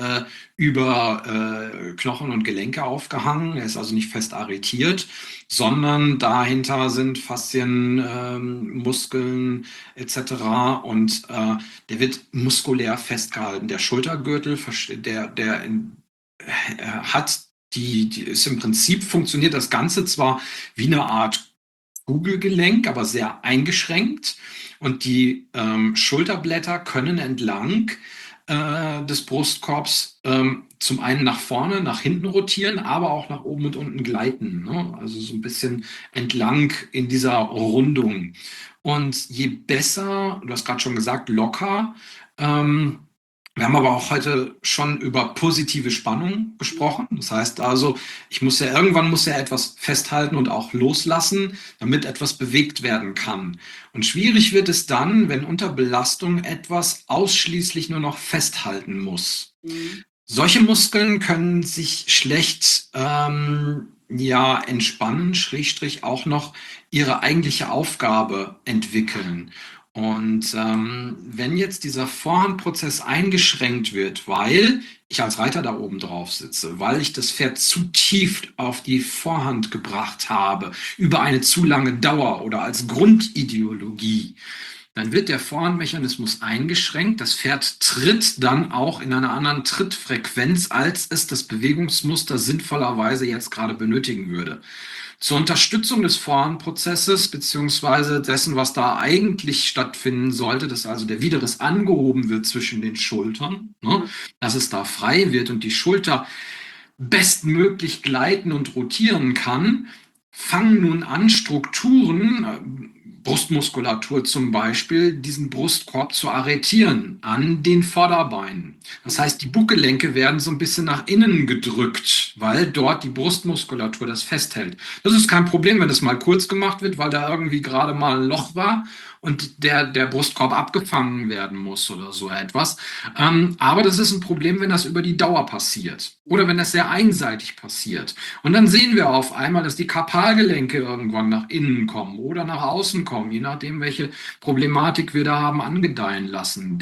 über Knochen und Gelenke aufgehangen. Er ist also nicht fest arretiert, sondern dahinter sind Faszien, Muskeln etc. Und der wird muskulär festgehalten. Der Schultergürtel, hat ist im Prinzip funktioniert das Ganze zwar wie eine Art Kugelgelenk, aber sehr eingeschränkt. Und die Schulterblätter können entlang des Brustkorbs zum einen nach vorne, nach hinten rotieren, aber auch nach oben und unten gleiten. Ne? Also so ein bisschen entlang in dieser Rundung. Und je besser, du hast gerade schon gesagt, locker, wir haben aber auch heute schon über positive Spannung gesprochen. Das heißt also, irgendwann muss ja etwas festhalten und auch loslassen, damit etwas bewegt werden kann. Und schwierig wird es dann, wenn unter Belastung etwas ausschließlich nur noch festhalten muss. Mhm. Solche Muskeln können sich schlecht ja, entspannen, Schrägstrich auch noch ihre eigentliche Aufgabe entwickeln. Und wenn jetzt dieser Vorhandprozess eingeschränkt wird, weil ich als Reiter da oben drauf sitze, weil ich das Pferd zu tief auf die Vorhand gebracht habe, über eine zu lange Dauer oder als Grundideologie, dann wird der Vorhandmechanismus eingeschränkt. Das Pferd tritt dann auch in einer anderen Trittfrequenz, als es das Bewegungsmuster sinnvollerweise jetzt gerade benötigen würde. Zur Unterstützung des Vorhandprozesses beziehungsweise dessen, was da eigentlich stattfinden sollte, dass also der Widerriss angehoben wird zwischen den Schultern, ne, dass es da frei wird und die Schulter bestmöglich gleiten und rotieren kann, fangen nun an, Strukturen, Brustmuskulatur zum Beispiel, diesen Brustkorb zu arretieren an den Vorderbeinen. Das heißt, die Buggelenke werden so ein bisschen nach innen gedrückt, weil dort die Brustmuskulatur das festhält. Das ist kein Problem, wenn das mal kurz gemacht wird, weil da irgendwie gerade mal ein Loch war und der Brustkorb abgefangen werden muss oder so etwas. Aber das ist ein Problem, wenn das über die Dauer passiert oder wenn das sehr einseitig passiert. Und dann sehen wir auf einmal, dass die Karpalgelenke irgendwann nach innen kommen oder nach außen kommen, je nachdem, welche Problematik wir da haben angedeihen lassen.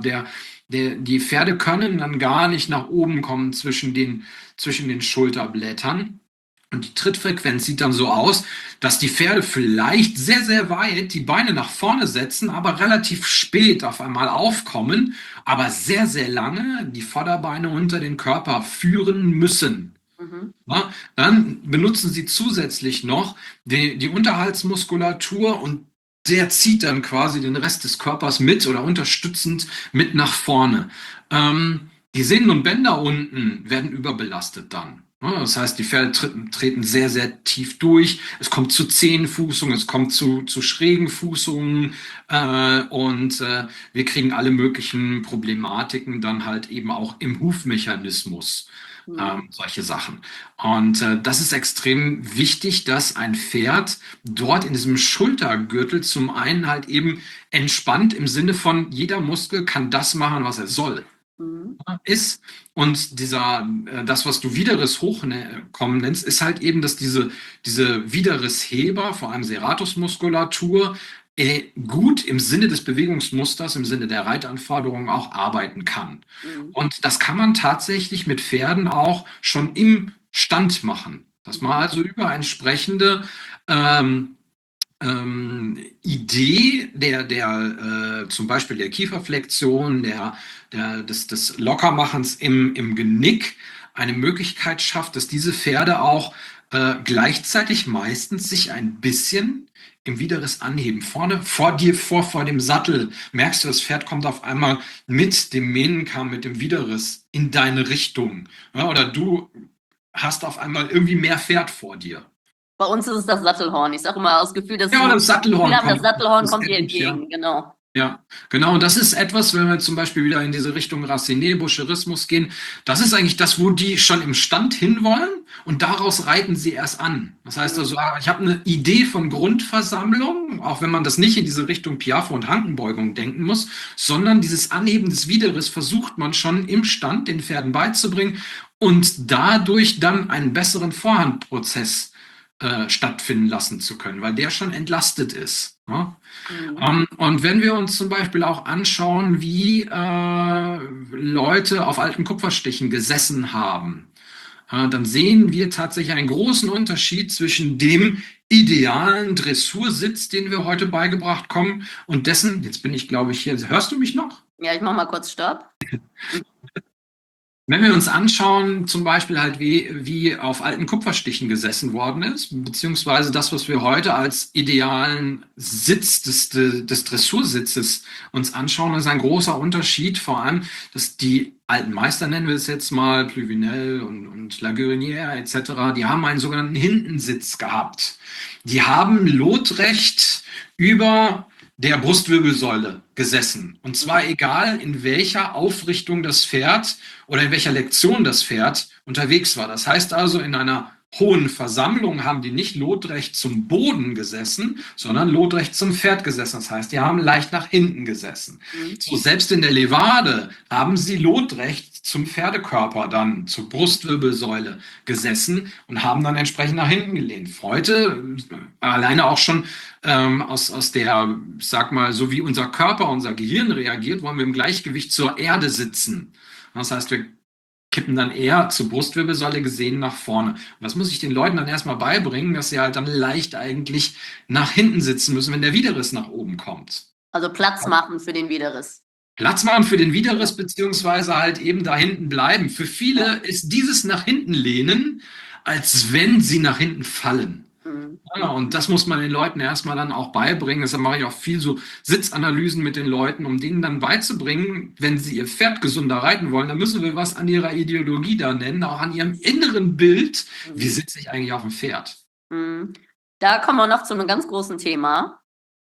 Die Pferde können dann gar nicht nach oben kommen zwischen den Schulterblättern. Und die Trittfrequenz sieht dann so aus, dass die Pferde vielleicht sehr, sehr weit die Beine nach vorne setzen, aber relativ spät auf einmal aufkommen, aber sehr, sehr lange die Vorderbeine unter den Körper führen müssen. Mhm. Ja, dann benutzen sie zusätzlich noch die Unterhaltsmuskulatur und der zieht dann quasi den Rest des Körpers mit oder unterstützend mit nach vorne. Die Sehnen und Bänder unten werden überbelastet dann. Ja, das heißt, die Pferde treten sehr, sehr tief durch. Es kommt zu Zehenfußungen, es kommt zu schrägen Fußungen und wir kriegen alle möglichen Problematiken dann halt eben auch im Hufmechanismus. Solche Sachen. Und das ist extrem wichtig, dass ein Pferd dort in diesem Schultergürtel zum einen halt eben entspannt im Sinne von jeder Muskel kann das machen, was er soll Mhm. ist. Und das, was du Widerriss hochkommen nennst, ist halt eben, dass diese Widerrissheber, vor allem Serratusmuskulatur, gut im Sinne des Bewegungsmusters, im Sinne der Reitanforderungen auch arbeiten kann. Mhm. Und das kann man tatsächlich mit Pferden auch schon im Stand machen. Dass man also über entsprechende Idee zum Beispiel der Kieferflexion, des Lockermachens im Genick eine Möglichkeit schafft, dass diese Pferde auch gleichzeitig meistens sich ein bisschen im Widerriss anheben. Vorne, vor dem Sattel merkst du, das Pferd kommt auf einmal mit dem Mähnenkamm, mit dem Widerriss in deine Richtung. Ja, oder du hast auf einmal irgendwie mehr Pferd vor dir. Bei uns ist es das Sattelhorn. Ich sage immer aus Gefühl, dass Ja, wir das Sattelhorn haben, das kommt. Sattelhorn Das kommt dir kenn ich, ja. entgegen, genau. Ja, genau. Und das ist etwas, wenn wir zum Beispiel wieder in diese Richtung Raciné, Boucherismus gehen, das ist eigentlich das, wo die schon im Stand hinwollen und daraus reiten sie erst an. Das heißt also, ich habe eine Idee von Grundversammlung, auch wenn man das nicht in diese Richtung Piaffe und Hankenbeugung denken muss, sondern dieses Anheben des Widerriss versucht man schon im Stand den Pferden beizubringen und dadurch dann einen besseren Vorhandprozess stattfinden lassen zu können, weil der schon entlastet ist. Ne? Und wenn wir uns zum Beispiel auch anschauen, wie Leute auf alten Kupferstichen gesessen haben, dann sehen wir tatsächlich einen großen Unterschied zwischen dem idealen Dressursitz, den wir heute beigebracht kommen, und dessen, jetzt bin ich, glaube ich, hier, hörst du mich noch? Ja, ich mache mal kurz Stopp. Wenn wir uns anschauen, zum Beispiel halt, wie auf alten Kupferstichen gesessen worden ist, beziehungsweise das, was wir heute als idealen Sitz des Dressursitzes uns anschauen, ist ein großer Unterschied, vor allem, dass die alten Meister, nennen wir es jetzt mal, Pluvinel und Laguernière etc., die haben einen sogenannten Hintensitz gehabt. Die haben lotrecht über der Brustwirbelsäule gesessen. Und zwar egal, in welcher Aufrichtung das Pferd oder in welcher Lektion das Pferd unterwegs war. Das heißt also, in einer hohen Versammlung haben die nicht lotrecht zum Boden gesessen, sondern lotrecht zum Pferd gesessen. Das heißt, die haben leicht nach hinten gesessen. So, selbst in der Levade haben sie lotrecht zum Pferdekörper dann, zur Brustwirbelsäule gesessen und haben dann entsprechend nach hinten gelehnt. Heute, alleine auch schon aus der, ich sag mal, so wie unser Körper, unser Gehirn reagiert, wollen wir im Gleichgewicht zur Erde sitzen. Das heißt, wir kippen dann eher zur Brustwirbelsäule gesehen nach vorne. Und das muss ich den Leuten dann erstmal beibringen, dass sie halt dann leicht eigentlich nach hinten sitzen müssen, wenn der Widerriss nach oben kommt. Also Platz machen für den Widerriss. Platz machen für den Widerriss, beziehungsweise halt eben da hinten bleiben. Für viele ist dieses nach hinten lehnen, als wenn sie nach hinten fallen. Ja, und das muss man den Leuten erstmal dann auch beibringen. Deshalb mache ich auch viel so Sitzanalysen mit den Leuten, um denen dann beizubringen, wenn sie ihr Pferd gesunder reiten wollen, dann müssen wir was an ihrer Ideologie da nennen, auch an ihrem inneren Bild. Wie sitze ich eigentlich auf dem Pferd? Da kommen wir noch zu einem ganz großen Thema.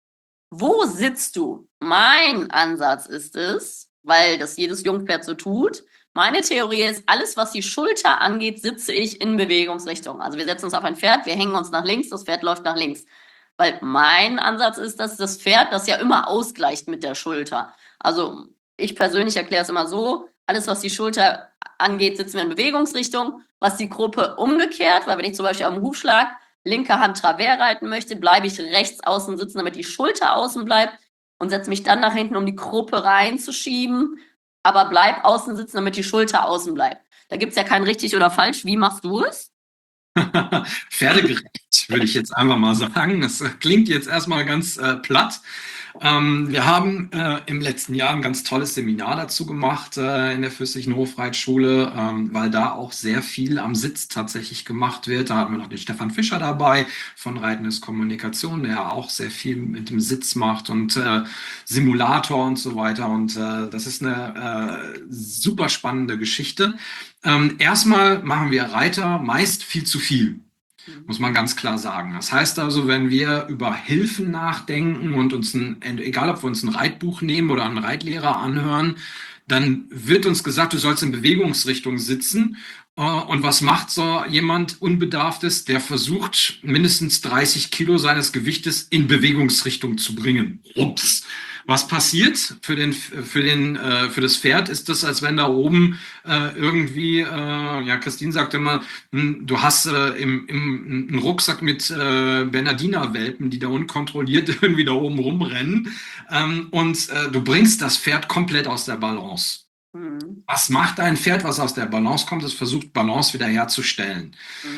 Wo sitzt du? Mein Ansatz ist es, weil das jedes Jungpferd so tut. Meine Theorie ist, alles, was die Schulter angeht, sitze ich in Bewegungsrichtung. Also wir setzen uns auf ein Pferd, wir hängen uns nach links, das Pferd läuft nach links. Weil mein Ansatz ist, dass das Pferd das ja immer ausgleicht mit der Schulter. Also ich persönlich erkläre es immer so, alles, was die Schulter angeht, sitzen wir in Bewegungsrichtung. Was die Gruppe umgekehrt, weil wenn ich zum Beispiel am Hufschlag linke Hand Travers reiten möchte, bleibe ich rechts außen sitzen, damit die Schulter außen bleibt und setze mich dann nach hinten, um die Gruppe reinzuschieben, aber bleib außen sitzen, damit die Schulter außen bleibt. Da gibt es ja kein richtig oder falsch. Wie machst du es? Pferdegerecht, würde ich jetzt einfach mal sagen. Das klingt jetzt erstmal ganz platt. Wir haben im letzten Jahr ein ganz tolles Seminar dazu gemacht in der Fürstlichen Hofreitschule, weil da auch sehr viel am Sitz tatsächlich gemacht wird. Da hatten wir noch den Stefan Fischer dabei von Reitendes Kommunikation, der auch sehr viel mit dem Sitz macht und Simulator und so weiter. Und das ist eine super spannende Geschichte. Erstmal machen wir Reiter meist viel zu viel. Muss man ganz klar sagen. Das heißt also, wenn wir über Hilfen nachdenken und egal ob wir uns ein Reitbuch nehmen oder einen Reitlehrer anhören, dann wird uns gesagt, du sollst in Bewegungsrichtung sitzen. Und was macht so jemand Unbedarftes? Der versucht, mindestens 30 Kilo seines Gewichtes in Bewegungsrichtung zu bringen. Ups. Was passiert für das Pferd? Ist das, als wenn da oben ja, Christine sagt immer, du hast einen Rucksack mit Bernardiner-Welpen, die da unkontrolliert irgendwie da oben rumrennen, und du bringst das Pferd komplett aus der Balance. Was macht ein Pferd, was aus der Balance kommt? Es versucht, Balance wiederherzustellen.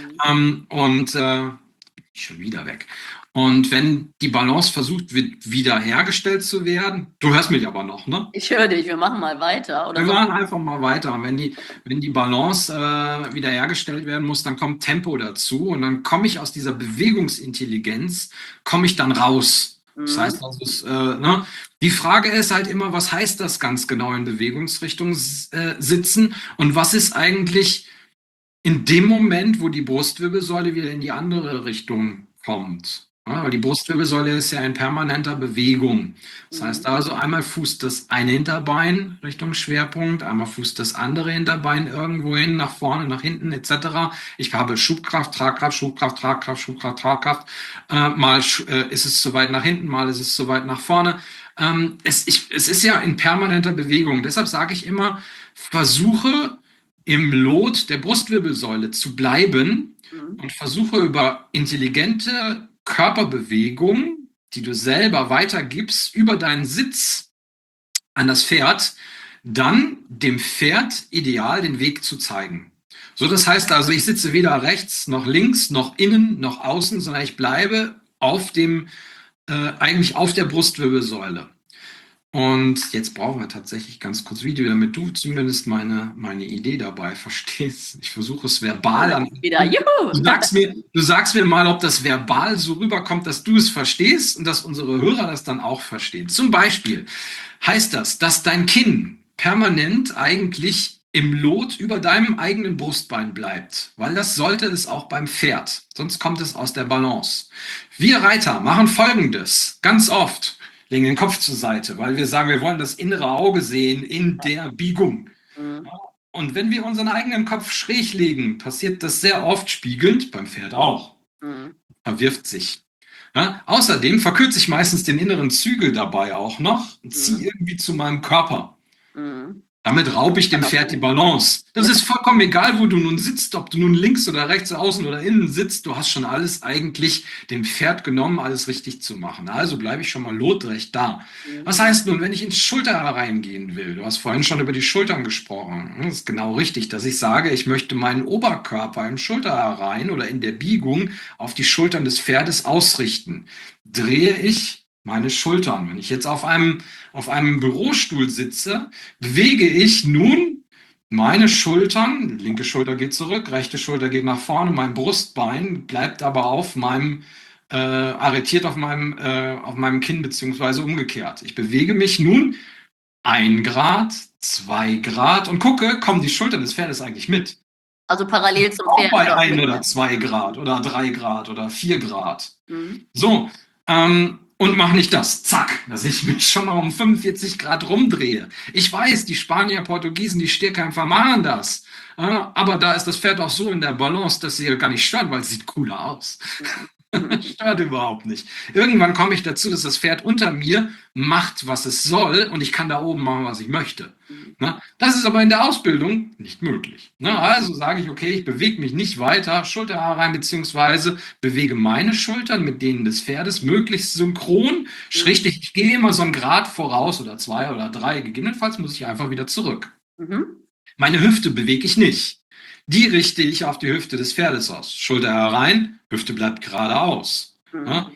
Schon wieder weg. Und wenn die Balance versucht, wiederhergestellt zu werden, du hörst mich aber noch, ne? Ich höre dich, wir machen mal weiter. Oder Wir so. machen einfach mal weiter. Wenn die Balance wiederhergestellt werden muss, dann kommt Tempo dazu und dann komme ich aus dieser Bewegungsintelligenz, komme ich dann raus. Das heißt also, ne? Die Frage ist halt immer, was heißt das ganz genau in Bewegungsrichtung sitzen und was ist eigentlich in dem Moment, wo die Brustwirbelsäule wieder in die andere Richtung kommt? Ja, weil die Brustwirbelsäule ist ja in permanenter Bewegung. Das heißt also, einmal fußt das eine Hinterbein Richtung Schwerpunkt, einmal fußt das andere Hinterbein irgendwo hin, nach vorne, nach hinten etc. Ich habe Schubkraft, Tragkraft, Schubkraft, Tragkraft, Schubkraft, Tragkraft. Mal ist es zu weit nach hinten, mal ist es zu weit nach vorne. Es ist ja in permanenter Bewegung. Deshalb sage ich immer, versuche im Lot der Brustwirbelsäule zu bleiben und versuche über intelligente Körperbewegung, die du selber weitergibst, über deinen Sitz an das Pferd, dann dem Pferd ideal den Weg zu zeigen. So, das heißt also, ich sitze weder rechts noch links noch innen noch außen, sondern ich bleibe eigentlich auf der Brustwirbelsäule. Und jetzt brauchen wir tatsächlich ganz kurz Video, damit du zumindest meine Idee dabei verstehst. Ich versuche es verbal an. Wieder, juhu! Du sagst mir mal, ob das verbal so rüberkommt, dass du es verstehst und dass unsere Hörer das dann auch verstehen. Zum Beispiel heißt das, dass dein Kinn permanent eigentlich im Lot über deinem eigenen Brustbein bleibt, weil das sollte es auch beim Pferd, sonst kommt es aus der Balance. Wir Reiter machen Folgendes ganz oft. Legen den Kopf zur Seite, weil wir sagen, wir wollen das innere Auge sehen in der Biegung. Und wenn wir unseren eigenen Kopf schräg legen, passiert das sehr oft spiegelnd, beim Pferd auch. Verwirft sich. Ja? Außerdem verkürze ich meistens den inneren Zügel dabei auch noch und ziehe irgendwie zu meinem Körper. Damit raube ich dem Pferd die Balance. Das ist vollkommen egal, wo du nun sitzt, ob du nun links oder rechts, außen oder innen sitzt. Du hast schon alles eigentlich dem Pferd genommen, alles richtig zu machen. Also bleibe ich schon mal lotrecht da. Was heißt nun, wenn ich ins Schulter hereingehen will? Du hast vorhin schon über die Schultern gesprochen. Das ist genau richtig, dass ich sage, ich möchte meinen Oberkörper im Schulter herein oder in der Biegung auf die Schultern des Pferdes ausrichten. Drehe ich meine Schultern. Wenn ich jetzt auf einem Bürostuhl sitze, bewege ich nun meine Schultern, linke Schulter geht zurück, rechte Schulter geht nach vorne, mein Brustbein bleibt aber arretiert auf meinem Kinn beziehungsweise umgekehrt. Ich bewege mich nun 1 Grad, 2 Grad und gucke, kommen die Schultern des Pferdes eigentlich mit? Also parallel zum Auch Pferd. bei 1 oder 2 Grad oder 3 Grad oder 4 Grad. So, und mach nicht das, zack, dass ich mich schon mal um 45 Grad rumdrehe. Ich weiß, die Spanier, Portugiesen, die Stierkämpfer machen das. Aber da ist das Pferd auch so in der Balance, dass sie gar nicht stört, weil es sieht cooler aus. Stört überhaupt nicht. Irgendwann komme ich dazu, dass das Pferd unter mir macht, was es soll und ich kann da oben machen, was ich möchte. Das ist aber in der Ausbildung nicht möglich. Also sage ich, okay, ich bewege mich nicht weiter, Schulter herein, beziehungsweise bewege meine Schultern mit denen des Pferdes möglichst synchron. Schrägstrich, ich gehe immer so 1 Grad voraus oder 2 oder 3. Gegebenenfalls muss ich einfach wieder zurück. Meine Hüfte bewege ich nicht. die richte ich auf die Hüfte des Pferdes aus. Schulter herein, Hüfte bleibt geradeaus. Ja?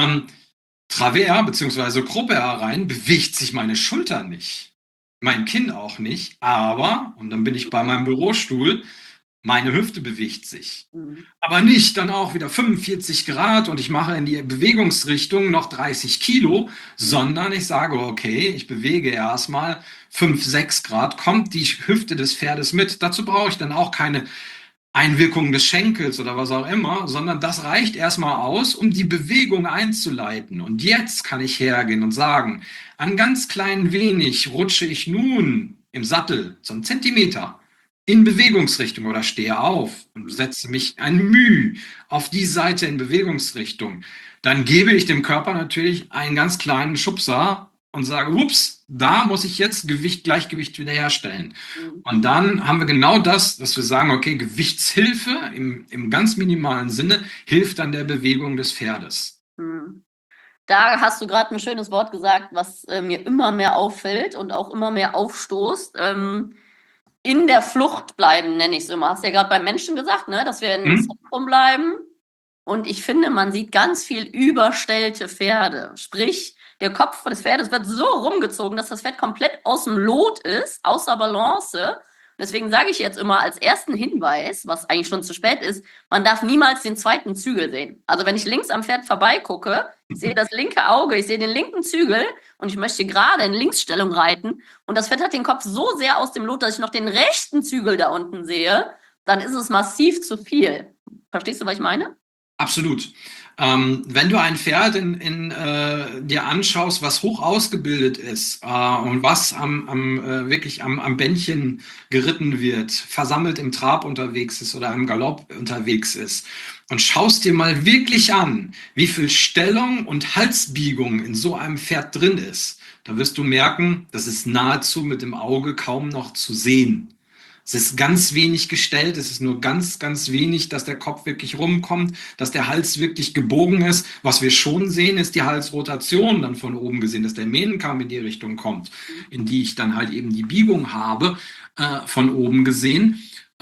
Travers bzw. Gruppe herein bewegt sich meine Schulter nicht. Mein Kinn auch nicht, aber, und dann bin ich bei meinem Bürostuhl, meine Hüfte bewegt sich. Aber nicht dann auch wieder 45 Grad und ich mache in die Bewegungsrichtung noch 30 Kilo, sondern ich sage, okay, ich bewege erstmal 5, 6 Grad, kommt die Hüfte des Pferdes mit. Dazu brauche ich dann auch keine Einwirkung des Schenkels oder was auch immer, sondern das reicht erstmal aus, um die Bewegung einzuleiten. Und jetzt kann ich hergehen und sagen, an ganz klein wenig rutsche ich nun im Sattel so einen Zentimeter in Bewegungsrichtung oder stehe auf und setze mich ein Müh auf die Seite in Bewegungsrichtung. Dann gebe ich dem Körper natürlich einen ganz kleinen Schubser und sage, ups, da muss ich jetzt Gleichgewicht wiederherstellen. Und dann haben wir genau das, dass wir sagen, okay, Gewichtshilfe im ganz minimalen Sinne hilft an der Bewegung des Pferdes. Da hast du gerade ein schönes Wort gesagt, was mir immer mehr auffällt und auch immer mehr aufstoßt. In der Flucht bleiben, nenne ich es immer. Hast du ja gerade beim Menschen gesagt, ne, dass wir im Zentrum bleiben. Und ich finde, man sieht ganz viel überstellte Pferde. Sprich, der Kopf des Pferdes wird so rumgezogen, dass das Pferd komplett aus dem Lot ist, außer Balance. Deswegen sage ich jetzt immer als ersten Hinweis, was eigentlich schon zu spät ist, man darf niemals den zweiten Zügel sehen. Also wenn ich links am Pferd vorbeigucke, ich sehe das linke Auge, ich sehe den linken Zügel und ich möchte gerade in Linksstellung reiten und das Pferd hat den Kopf so sehr aus dem Lot, dass ich noch den rechten Zügel da unten sehe, dann ist es massiv zu viel. Verstehst du, was ich meine? Absolut. Wenn du ein Pferd dir anschaust, was hoch ausgebildet ist und was wirklich am Bändchen geritten wird, versammelt im Trab unterwegs ist oder im Galopp unterwegs ist und schaust dir mal wirklich an, wie viel Stellung und Halsbiegung in so einem Pferd drin ist, da wirst du merken, das ist nahezu mit dem Auge kaum noch zu sehen. Es ist ganz wenig gestellt, es ist nur ganz, ganz wenig, dass der Kopf wirklich rumkommt, dass der Hals wirklich gebogen ist. Was wir schon sehen, ist die Halsrotation dann von oben gesehen, dass der Mähnenkamm in die Richtung kommt, in die ich dann halt eben die Biegung habe, von oben gesehen.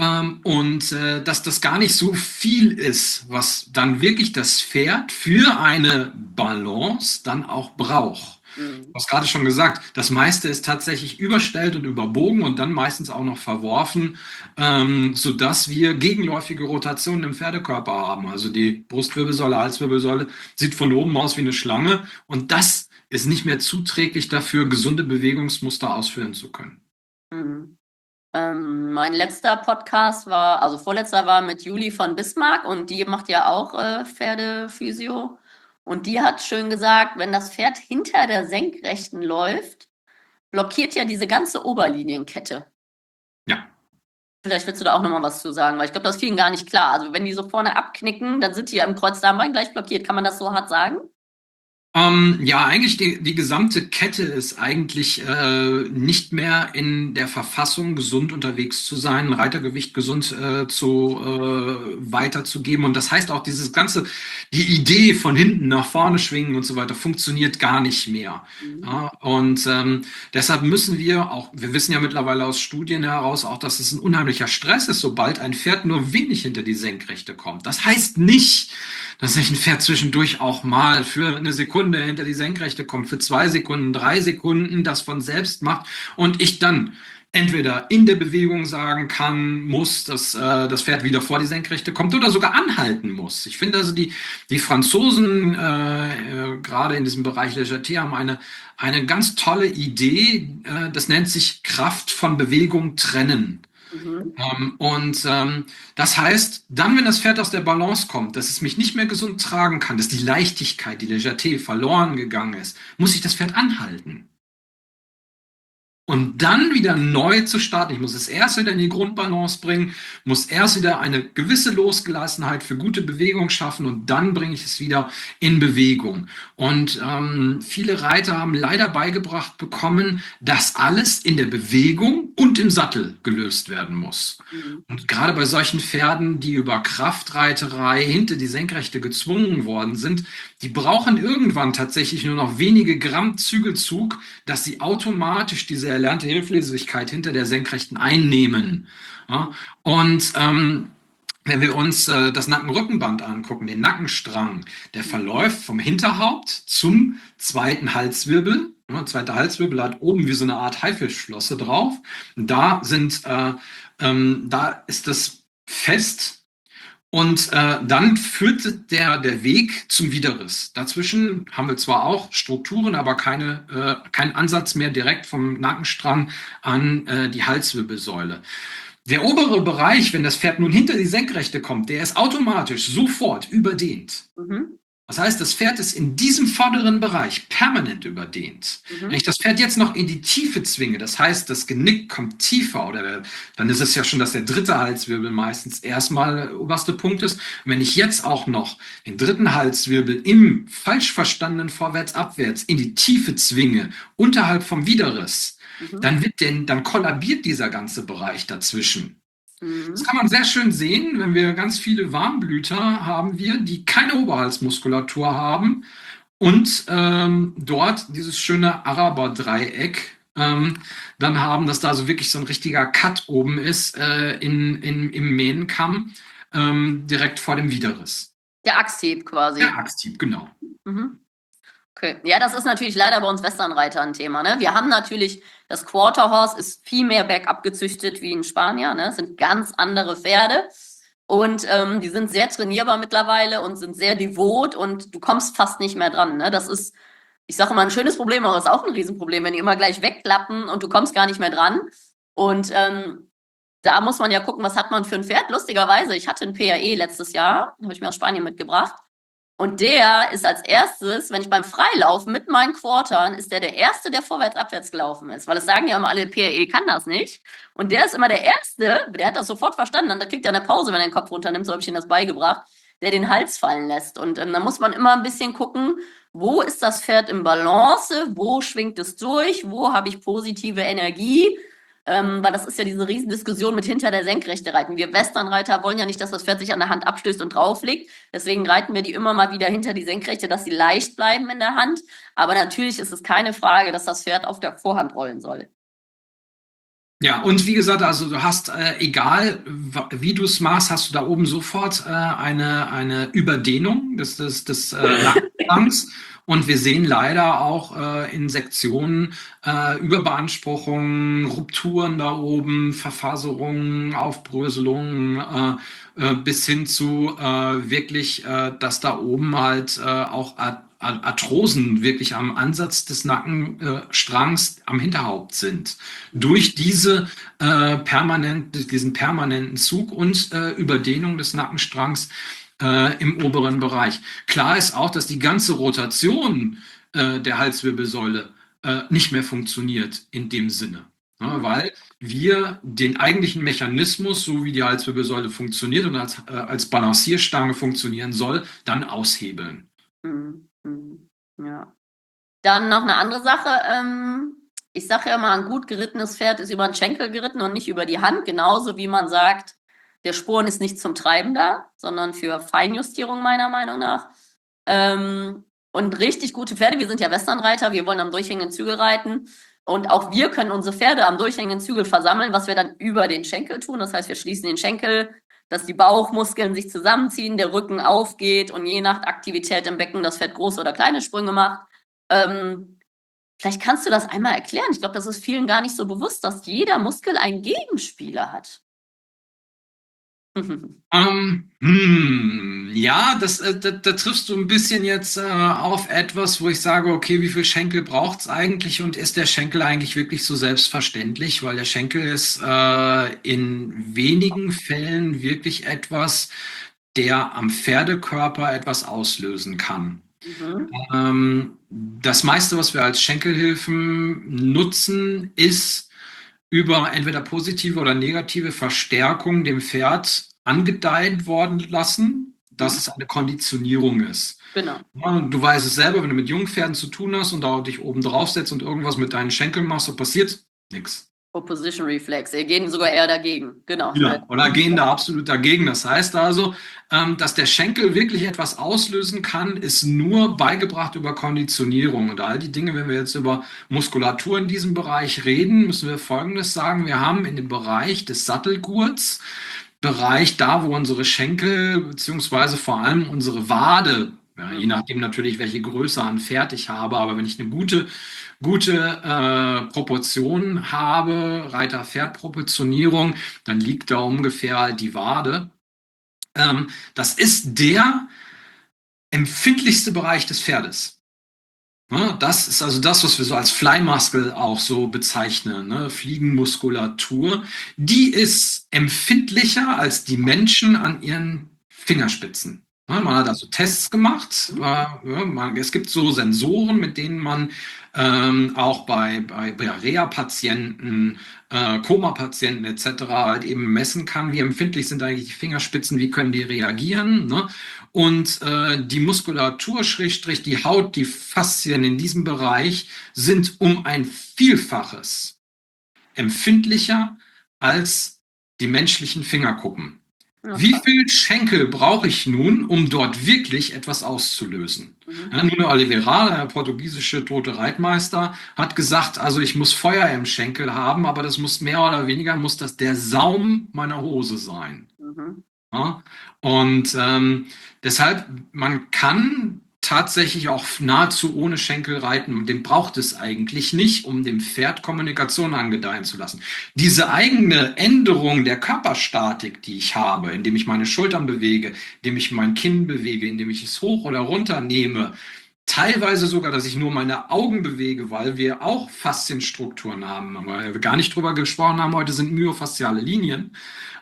Dass das gar nicht so viel ist, was dann wirklich das Pferd für eine Balance dann auch braucht. Du hast gerade schon gesagt, das meiste ist tatsächlich überstellt und überbogen und dann meistens auch noch verworfen, sodass wir gegenläufige Rotationen im Pferdekörper haben. Also die Brustwirbelsäule, Halswirbelsäule sieht von oben aus wie eine Schlange und das ist nicht mehr zuträglich dafür, gesunde Bewegungsmuster ausführen zu können. Mein letzter Podcast vorletzter war mit Juli von Bismarck und die macht ja auch Pferdephysio. Und die hat schön gesagt, wenn das Pferd hinter der Senkrechten läuft, blockiert ja diese ganze Oberlinienkette. Ja. Vielleicht willst du da auch nochmal was zu sagen, weil ich glaube, das ist vielen gar nicht klar. Also wenn die so vorne abknicken, dann sind die ja im Kreuzdarmbein gleich blockiert. Kann man das so hart sagen? Ja, eigentlich die gesamte Kette ist eigentlich nicht mehr in der Verfassung, gesund unterwegs zu sein, Reitergewicht gesund weiterzugeben. Und das heißt auch, die Idee von hinten nach vorne schwingen und so weiter funktioniert gar nicht mehr. Ja, und deshalb müssen wir wissen ja mittlerweile aus Studien heraus auch, dass es ein unheimlicher Stress ist, sobald ein Pferd nur wenig hinter die Senkrechte kommt. Das heißt nicht, dass nicht ein Pferd zwischendurch auch mal für eine Sekunde hinter die Senkrechte kommt, für 2 Sekunden, 3 Sekunden das von selbst macht und ich dann entweder in der Bewegung sagen kann, muss, dass das Pferd wieder vor die Senkrechte kommt oder sogar anhalten muss. Ich finde also die Franzosen gerade in diesem Bereich Legerté haben eine ganz tolle Idee, das nennt sich Kraft von Bewegung trennen. Das heißt, dann, wenn das Pferd aus der Balance kommt, dass es mich nicht mehr gesund tragen kann, dass die Leichtigkeit, die Legerté verloren gegangen ist, muss ich das Pferd anhalten. Und dann wieder neu zu starten. Ich muss es erst wieder in die Grundbalance bringen, muss erst wieder eine gewisse Losgelassenheit für gute Bewegung schaffen und dann bringe ich es wieder in Bewegung. Und viele Reiter haben leider beigebracht bekommen, dass alles in der Bewegung und im Sattel gelöst werden muss. Und gerade bei solchen Pferden, die über Kraftreiterei hinter die Senkrechte gezwungen worden sind, die brauchen irgendwann tatsächlich nur noch wenige Gramm Zügelzug, dass sie automatisch diese erlernte Hilflosigkeit hinter der Senkrechten einnehmen. Ja? Und wenn wir uns das Nacken-Rückenband angucken, den Nackenstrang, der verläuft vom Hinterhaupt zum zweiten Halswirbel. Der zweite Halswirbel hat oben wie so eine Art Haifischflosse drauf. Und da ist das fest. Und dann führt der Weg zum Widerriss. Dazwischen haben wir zwar auch Strukturen, aber kein Ansatz mehr direkt vom Nackenstrang an die Halswirbelsäule. Der obere Bereich, wenn das Pferd nun hinter die Senkrechte kommt, der ist automatisch sofort überdehnt. Mhm. Das heißt, das Pferd ist in diesem vorderen Bereich permanent überdehnt. Mhm. Wenn ich das Pferd jetzt noch in die Tiefe zwinge, das heißt, das Genick kommt tiefer, dann ist es ja schon, dass der dritte Halswirbel meistens erstmal der oberste Punkt ist. Und wenn ich jetzt auch noch den dritten Halswirbel im falsch verstandenen Vorwärts-Abwärts in die Tiefe zwinge, unterhalb vom Widerriss, dann kollabiert dieser ganze Bereich dazwischen. Das kann man sehr schön sehen, wenn wir ganz viele Warmblüter haben die keine Oberhalsmuskulatur haben und dort dieses schöne Araber-Dreieck dann haben, dass da so wirklich so ein richtiger Cut oben ist im Mähnenkamm direkt vor dem Widerriss. Der Axthieb quasi. Der Axthieb, genau. Mhm. Okay. Ja, das ist natürlich leider bei uns Westernreiter ein Thema. Ne? Wir haben natürlich, das Quarter Horse ist viel mehr bergab gezüchtet wie in Spanier. Ne? Das sind ganz andere Pferde. Und die sind sehr trainierbar mittlerweile und sind sehr devot und du kommst fast nicht mehr dran. Ne? Das ist, ich sage immer, ein schönes Problem, aber es ist auch ein Riesenproblem, wenn die immer gleich wegklappen und du kommst gar nicht mehr dran. Und da muss man ja gucken, was hat man für ein Pferd. Lustigerweise, ich hatte ein PAE letztes Jahr, habe ich mir aus Spanien mitgebracht. Und der ist als erstes, wenn ich beim Freilauf mit meinen Quartern, ist der Erste, der vorwärts-abwärts gelaufen ist. Weil es sagen ja immer alle, PAE kann das nicht. Und der ist immer der Erste, der hat das sofort verstanden. Dann kriegt er eine Pause, wenn er den Kopf runternimmt, so habe ich ihm das beigebracht, der den Hals fallen lässt. Und da muss man immer ein bisschen gucken, wo ist das Pferd im Balance, wo schwingt es durch, wo habe ich positive Energie. Weil das ist ja diese Riesendiskussion mit hinter der Senkrechte reiten. Wir Westernreiter wollen ja nicht, dass das Pferd sich an der Hand abstößt und drauflegt. Deswegen reiten wir die immer mal wieder hinter die Senkrechte, dass sie leicht bleiben in der Hand. Aber natürlich ist es keine Frage, dass das Pferd auf der Vorhand rollen soll. Ja, und wie gesagt, also du hast, egal wie du es machst, hast du da oben sofort eine Überdehnung des Nackenstrangs. Und wir sehen leider auch in Sektionen Überbeanspruchungen, Rupturen da oben, Verfaserungen, Aufbröselungen bis hin zu wirklich, dass da oben halt auch Arthrosen wirklich am Ansatz des Nackenstrangs am Hinterhaupt sind. Durch diesen permanenten Zug und Überdehnung des Nackenstrangs im oberen Bereich. Klar ist auch, dass die ganze Rotation der Halswirbelsäule nicht mehr funktioniert in dem Sinne. Ja, weil wir den eigentlichen Mechanismus, so wie die Halswirbelsäule funktioniert und als Balancierstange funktionieren soll, dann aushebeln. Ja. Dann noch eine andere Sache. Ich sage ja mal, ein gut gerittenes Pferd ist über den Schenkel geritten und nicht über die Hand. Genauso wie man sagt, der Sporn ist nicht zum Treiben da, sondern für Feinjustierung meiner Meinung nach. Und richtig gute Pferde, wir sind ja Westernreiter, wir wollen am durchhängenden Zügel reiten. Und auch wir können unsere Pferde am durchhängenden Zügel versammeln, was wir dann über den Schenkel tun. Das heißt, wir schließen den Schenkel, dass die Bauchmuskeln sich zusammenziehen, der Rücken aufgeht und je nach Aktivität im Becken das Pferd große oder kleine Sprünge macht. Vielleicht kannst du das einmal erklären. Ich glaube, das ist vielen gar nicht so bewusst, dass jeder Muskel einen Gegenspieler hat. Ja, da triffst du ein bisschen jetzt auf etwas, wo ich sage, okay, wie viel Schenkel braucht es eigentlich und ist der Schenkel eigentlich wirklich so selbstverständlich? Weil der Schenkel ist in wenigen Fällen wirklich etwas, der am Pferdekörper etwas auslösen kann. Das meiste, was wir als Schenkelhilfen nutzen, ist über entweder positive oder negative Verstärkung dem Pferd angedeiht worden lassen, dass es eine Konditionierung ist. Genau. Ja, du weißt es selber, wenn du mit jungen Pferden zu tun hast und da dich oben drauf setzt und irgendwas mit deinen Schenkeln machst, so passiert nichts. Opposition Reflex. Wir gehen sogar eher dagegen. Genau. Ja, oder gehen da absolut dagegen. Das heißt also, dass der Schenkel wirklich etwas auslösen kann, ist nur beigebracht über Konditionierung. Und all die Dinge, wenn wir jetzt über Muskulatur in diesem Bereich reden, müssen wir Folgendes sagen. Wir haben in dem Bereich des Sattelgurts, Bereich da, wo unsere Schenkel beziehungsweise vor allem unsere Wade, ja, je nachdem natürlich, welche Größe an Pferd ich habe, aber wenn ich eine gute Proportion habe, Reiter-Pferd-Proportionierung, dann liegt da ungefähr die Wade. Das ist der empfindlichste Bereich des Pferdes. Ne, das ist also das, was wir so als Fly Muscle auch so bezeichnen, ne? Fliegenmuskulatur. Die ist empfindlicher als die Menschen an ihren Fingerspitzen. Ne, man hat also Tests gemacht. Es gibt so Sensoren, mit denen man auch bei Reha-Patienten, Koma-Patienten etc. halt eben messen kann, wie empfindlich sind eigentlich die Fingerspitzen, wie können die reagieren. Ne? Und die Muskulatur, Schrägstrich, die Haut, die Faszien in diesem Bereich sind um ein Vielfaches empfindlicher als die menschlichen Fingerkuppen. Okay. Wie viel Schenkel brauche ich nun, um dort wirklich etwas auszulösen? Ja, Nuno Oliveira, der portugiesische tote Reitmeister, hat gesagt, also ich muss Feuer im Schenkel haben, aber das muss mehr oder weniger, muss das der Saum meiner Hose sein. Ja? Und deshalb, man kann tatsächlich auch nahezu ohne Schenkel reiten und den braucht es eigentlich nicht, um dem Pferd Kommunikation angedeihen zu lassen. Diese eigene Änderung der Körperstatik, die ich habe, indem ich meine Schultern bewege, indem ich mein Kinn bewege, indem ich es hoch oder runter nehme, teilweise sogar, dass ich nur meine Augen bewege, weil wir auch Faszienstrukturen haben, weil wir gar nicht drüber gesprochen haben, heute sind myofasziale Linien.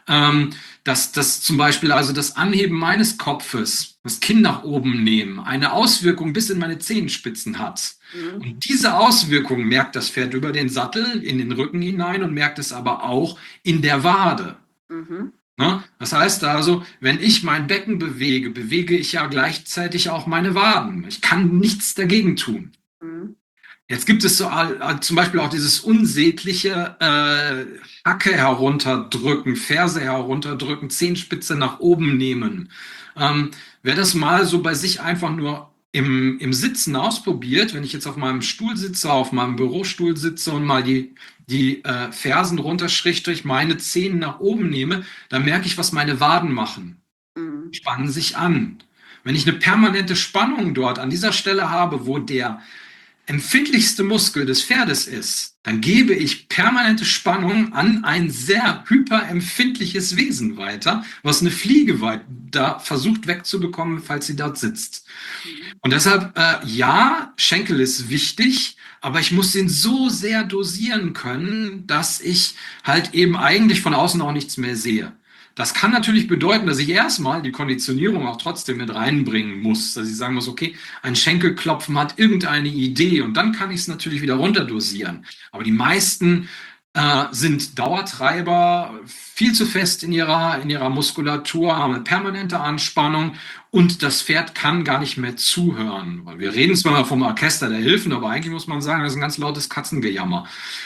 Dass zum Beispiel also das Anheben meines Kopfes, das Kinn nach oben nehmen, eine Auswirkung bis in meine Zehenspitzen hat. Und diese Auswirkung merkt das Pferd über den Sattel in den Rücken hinein und merkt es aber auch in der Wade. Ne? Das heißt also, wenn ich mein Becken bewege, bewege ich ja gleichzeitig auch meine Waden. Ich kann nichts dagegen tun. Jetzt gibt es so zum Beispiel auch dieses unsägliche Hacke herunterdrücken, Ferse herunterdrücken, Zehenspitze nach oben nehmen. Wer das mal so bei sich einfach nur im Sitzen ausprobiert, wenn ich jetzt auf meinem Stuhl sitze, auf meinem Bürostuhl sitze und mal die Fersen runter, Schrägstrich, meine Zehen nach oben nehme, dann merke ich, was meine Waden machen. Spannen sich an. Wenn ich eine permanente Spannung dort an dieser Stelle habe, wo der empfindlichste Muskel des Pferdes ist, dann gebe ich permanente Spannung an ein sehr hyperempfindliches Wesen weiter, was eine Fliege da versucht wegzubekommen, falls sie dort sitzt. Und deshalb, ja, Schenkel ist wichtig, aber ich muss den so sehr dosieren können, dass ich halt eben eigentlich von außen auch nichts mehr sehe. Das kann natürlich bedeuten, dass ich erstmal die Konditionierung auch trotzdem mit reinbringen muss, dass ich sagen muss, okay, ein Schenkelklopfen hat irgendeine Idee und dann kann ich es natürlich wieder runterdosieren. Aber die meisten sind Dauertreiber, viel zu fest in ihrer Muskulatur, haben eine permanente Anspannung und das Pferd kann gar nicht mehr zuhören. Weil wir reden zwar vom Orchester der Hilfen, aber eigentlich muss man sagen, das ist ein ganz lautes Katzengejammer.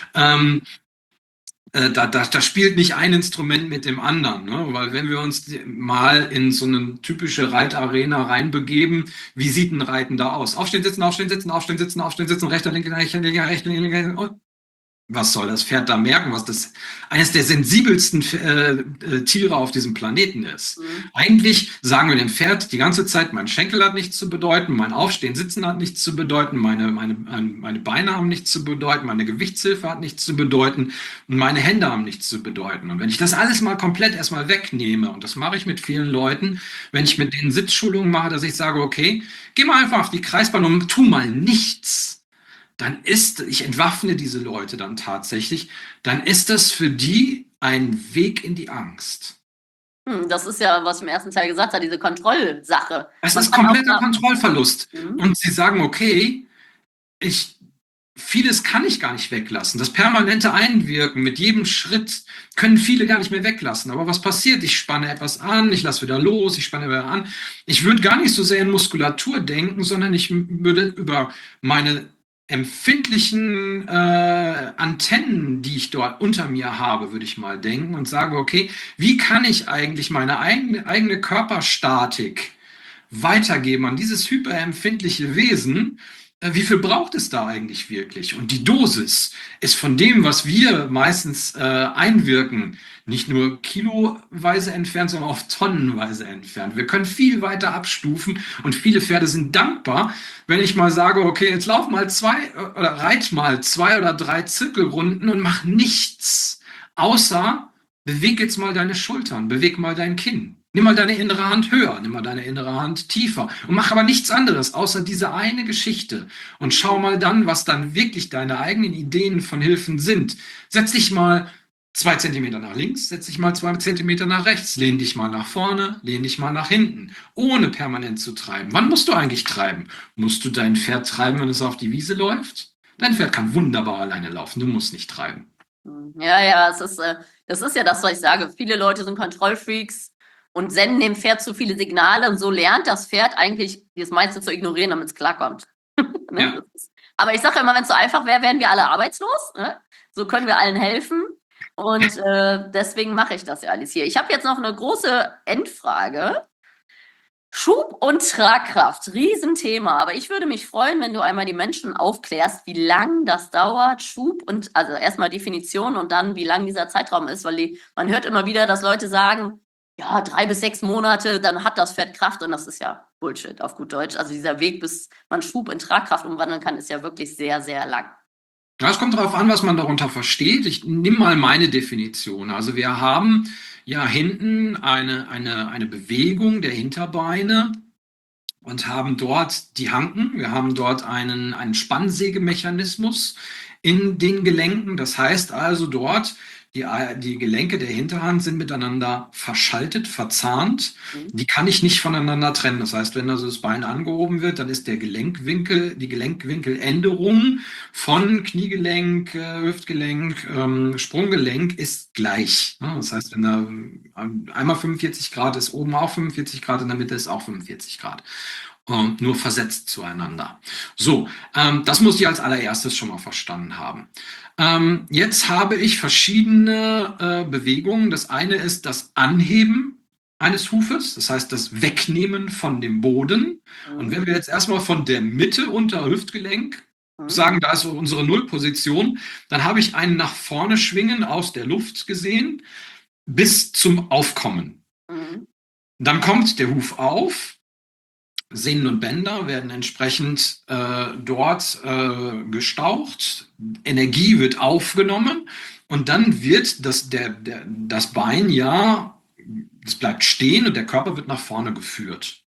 Da spielt nicht ein Instrument mit dem anderen, ne? Weil wenn wir uns mal in so eine typische Reitarena reinbegeben, wie sieht ein Reiten da aus? Aufstehen, sitzen, aufstehen, sitzen, aufstehen, sitzen, aufstehen, sitzen, rechter, linker, rechter, linker, rechter, linker. Was soll das Pferd da merken, was das eines der sensibelsten Tiere auf diesem Planeten ist? Eigentlich sagen wir dem Pferd die ganze Zeit, mein Schenkel hat nichts zu bedeuten, mein Aufstehen, Sitzen hat nichts zu bedeuten, meine Beine haben nichts zu bedeuten, meine Gewichtshilfe hat nichts zu bedeuten und meine Hände haben nichts zu bedeuten. Und wenn ich das alles mal komplett erstmal wegnehme, und das mache ich mit vielen Leuten, wenn ich mit denen Sitzschulungen mache, dass ich sage, okay, geh mal einfach auf die Kreisbahn und tu mal nichts. Ich entwaffne diese Leute dann tatsächlich, dann ist das für die ein Weg in die Angst. Das ist ja, was ich im ersten Teil gesagt habe, diese Kontrollsache. Es ist kompletter Kontrollverlust. Und sie sagen, okay, vieles kann ich gar nicht weglassen. Das permanente Einwirken mit jedem Schritt können viele gar nicht mehr weglassen. Aber was passiert? Ich spanne etwas an, ich lasse wieder los, ich spanne wieder an. Ich würde gar nicht so sehr in Muskulatur denken, sondern ich würde über meine empfindlichen Antennen, die ich dort unter mir habe, würde ich mal denken und sage, okay, wie kann ich eigentlich meine eigene Körperstatik weitergeben an dieses hyperempfindliche Wesen? Wie viel braucht es da eigentlich wirklich? Und die Dosis ist von dem, was wir meistens einwirken, nicht nur kiloweise entfernt, sondern auch tonnenweise entfernt. Wir können viel weiter abstufen und viele Pferde sind dankbar, wenn ich mal sage, okay, jetzt lauf mal oder reit mal 2 oder 3 Zirkelrunden und mach nichts, außer beweg jetzt mal deine Schultern, beweg mal dein Kinn. Nimm mal deine innere Hand höher, nimm mal deine innere Hand tiefer und mach aber nichts anderes, außer diese eine Geschichte. Und schau mal dann, was dann wirklich deine eigenen Ideen von Hilfen sind. Setz dich mal 2 Zentimeter nach links, setz dich mal 2 Zentimeter nach rechts, lehn dich mal nach vorne, lehn dich mal nach hinten, ohne permanent zu treiben. Wann musst du eigentlich treiben? Musst du dein Pferd treiben, wenn es auf die Wiese läuft? Dein Pferd kann wunderbar alleine laufen, du musst nicht treiben. Ja, ja, das ist ja das, was ich sage. Viele Leute sind Kontrollfreaks und senden dem Pferd zu viele Signale und so lernt das Pferd eigentlich, das meiste zu ignorieren, damit es klarkommt. Ne? Ja. Aber ich sage immer, wenn es so einfach wäre, wären wir alle arbeitslos. Ne? So können wir allen helfen. Und deswegen mache ich das ja alles hier. Ich habe jetzt noch eine große Endfrage. Schub und Tragkraft, Riesenthema. Aber ich würde mich freuen, wenn du einmal die Menschen aufklärst, wie lang das dauert, Schub und also erstmal Definition und dann, wie lang dieser Zeitraum ist, weil man hört immer wieder, dass Leute sagen, ja, 3 bis 6 Monate, dann hat das Pferd Kraft und das ist ja Bullshit auf gut Deutsch. Also dieser Weg, bis man Schub in Tragkraft umwandeln kann, ist ja wirklich sehr, sehr lang. Ja, es kommt darauf an, was man darunter versteht. Ich nehme mal meine Definition. Also wir haben ja hinten eine Bewegung der Hinterbeine und haben dort die Hanken. Wir haben dort einen Spannsägemechanismus in den Gelenken. Das heißt also dort, die Gelenke der Hinterhand sind miteinander verschaltet, verzahnt. Die kann ich nicht voneinander trennen. Das heißt, wenn also das Bein angehoben wird, dann ist die Gelenkwinkeländerung von Kniegelenk, Hüftgelenk, Sprunggelenk ist gleich. Das heißt, wenn da einmal 45 Grad ist, oben auch 45 Grad, in der Mitte ist auch 45 Grad. Nur versetzt zueinander. So, das muss ich als allererstes schon mal verstanden haben. Jetzt habe ich verschiedene Bewegungen. Das eine ist das Anheben eines Hufes, das heißt das Wegnehmen von dem Boden. Und wenn wir jetzt erstmal von der Mitte unter Hüftgelenk sagen, da ist so unsere Nullposition, dann habe ich einen nach vorne schwingen aus der Luft gesehen bis zum Aufkommen. Dann kommt der Huf auf. Sehnen und Bänder werden entsprechend dort gestaucht, Energie wird aufgenommen und dann wird das Bein ja, es bleibt stehen und der Körper wird nach vorne geführt.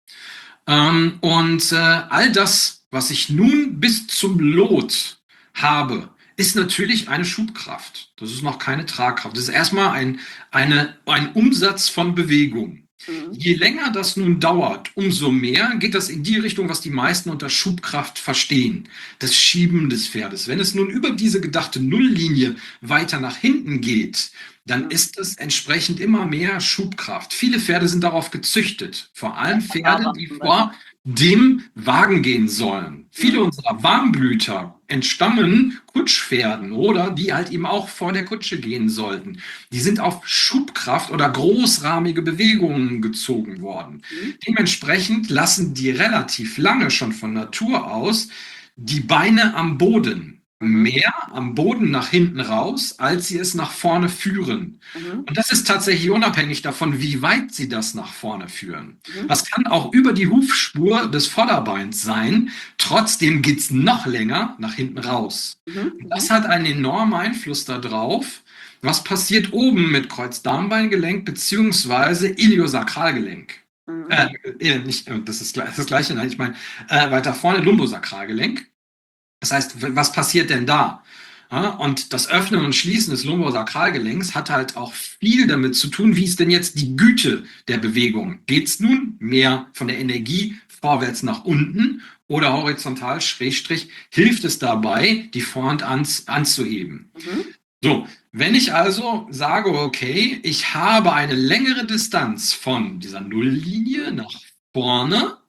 All das, was ich nun bis zum Lot habe, ist natürlich eine Schubkraft. Das ist noch keine Tragkraft. Das ist erstmal ein Umsatz von Bewegung. Je länger das nun dauert, umso mehr geht das in die Richtung, was die meisten unter Schubkraft verstehen. Das Schieben des Pferdes. Wenn es nun über diese gedachte Nulllinie weiter nach hinten geht, dann ist es entsprechend immer mehr Schubkraft. Viele Pferde sind darauf gezüchtet. Vor allem Pferde, die vor dem Wagen gehen sollen. Viele unserer Warmblüter entstammen Kutschpferden oder die halt eben auch vor der Kutsche gehen sollten. Die sind auf Schubkraft oder großrahmige Bewegungen gezogen worden. Dementsprechend lassen die relativ lange schon von Natur aus die Beine am Boden. Mehr am Boden nach hinten raus, als sie es nach vorne führen. Und das ist tatsächlich unabhängig davon, wie weit sie das nach vorne führen. Das kann auch über die Hufspur des Vorderbeins sein. Trotzdem geht es noch länger nach hinten raus. Und das hat einen enormen Einfluss darauf, was passiert oben mit Kreuzdarmbeingelenk beziehungsweise Iliosakralgelenk. Das ist das Gleiche, nein, ich meine weiter vorne Lumbosakralgelenk. Das heißt, was passiert denn da? Ja, und das Öffnen und Schließen des Lumbosakralgelenks hat halt auch viel damit zu tun, wie ist denn jetzt die Güte der Bewegung? Geht es nun mehr von der Energie vorwärts nach unten oder horizontal, Schrägstrich, hilft es dabei, die Vorhand anzuheben? So, wenn ich also sage, okay, ich habe eine längere Distanz von dieser Nulllinie nach vorne,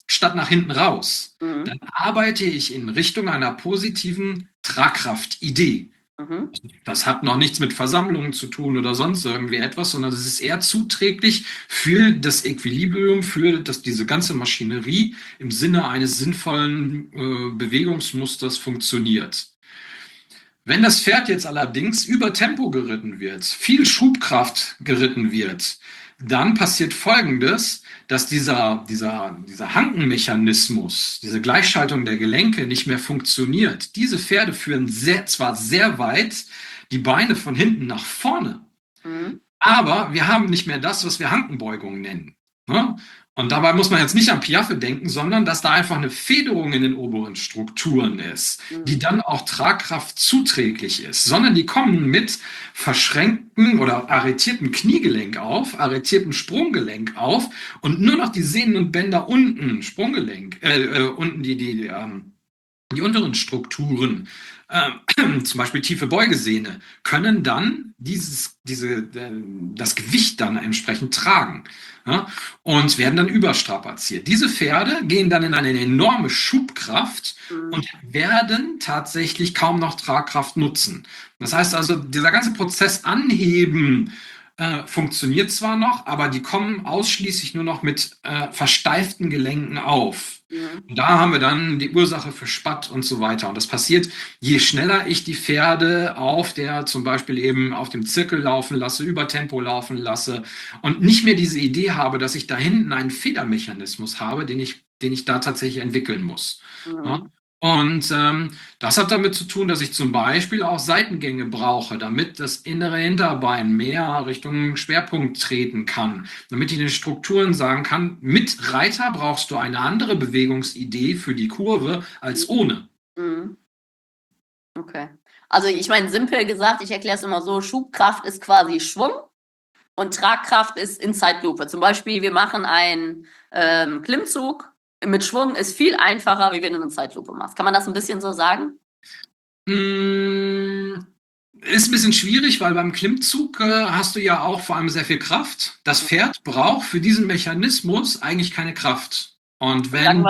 statt nach hinten raus, Mhm. dann arbeite ich in Richtung einer positiven Tragkraft-Idee. Mhm. Das hat noch nichts mit Versammlungen zu tun oder sonst irgendwie etwas, sondern es ist eher zuträglich für das Equilibrium, für diese ganze Maschinerie im Sinne eines sinnvollen Bewegungsmusters funktioniert. Wenn das Pferd jetzt allerdings über Tempo geritten wird, viel Schubkraft geritten wird, dann passiert Folgendes, dass dieser Hankenmechanismus, diese Gleichschaltung der Gelenke nicht mehr funktioniert. Diese Pferde führen zwar sehr weit die Beine von hinten nach vorne, Mhm. aber wir haben nicht mehr das, was wir Hankenbeugung nennen. Ne? Und dabei muss man jetzt nicht an Piaffe denken, sondern dass da einfach eine Federung in den oberen Strukturen ist, die dann auch Tragkraft zuträglich ist, sondern die kommen mit verschränkten oder arretierten Kniegelenk auf, arretierten Sprunggelenk auf und nur noch die Sehnen und Bänder unten, Sprunggelenk, unten die unteren Strukturen, zum Beispiel tiefe Beugesehne, können dann das Gewicht dann entsprechend tragen, ja, und werden dann überstrapaziert. Diese Pferde gehen dann in eine enorme Schubkraft und werden tatsächlich kaum noch Tragkraft nutzen. Das heißt also, dieser ganze Prozess Anheben funktioniert zwar noch, aber die kommen ausschließlich nur noch mit versteiften Gelenken auf. Und da haben wir dann die Ursache für Spatt und so weiter. Und das passiert, je schneller ich die Pferde zum Beispiel eben auf dem Zirkel laufen lasse, über Tempo laufen lasse und nicht mehr diese Idee habe, dass ich da hinten einen Federmechanismus habe, den ich da tatsächlich entwickeln muss. Ja? Und das hat damit zu tun, dass ich zum Beispiel auch Seitengänge brauche, damit das innere Hinterbein mehr Richtung Schwerpunkt treten kann, damit ich den Strukturen sagen kann, mit Reiter brauchst du eine andere Bewegungsidee für die Kurve als ohne. Mhm. Okay. Also ich meine, simpel gesagt, ich erkläre es immer so, Schubkraft ist quasi Schwung und Tragkraft ist in Zeitlupe. Zum Beispiel, wir machen einen Klimmzug mit Schwung, ist viel einfacher, wie wenn du eine Zeitlupe machst. Kann man das ein bisschen so sagen? Ist ein bisschen schwierig, weil beim Klimmzug hast du ja auch vor allem sehr viel Kraft. Das Pferd braucht für diesen Mechanismus eigentlich keine Kraft. Und wenn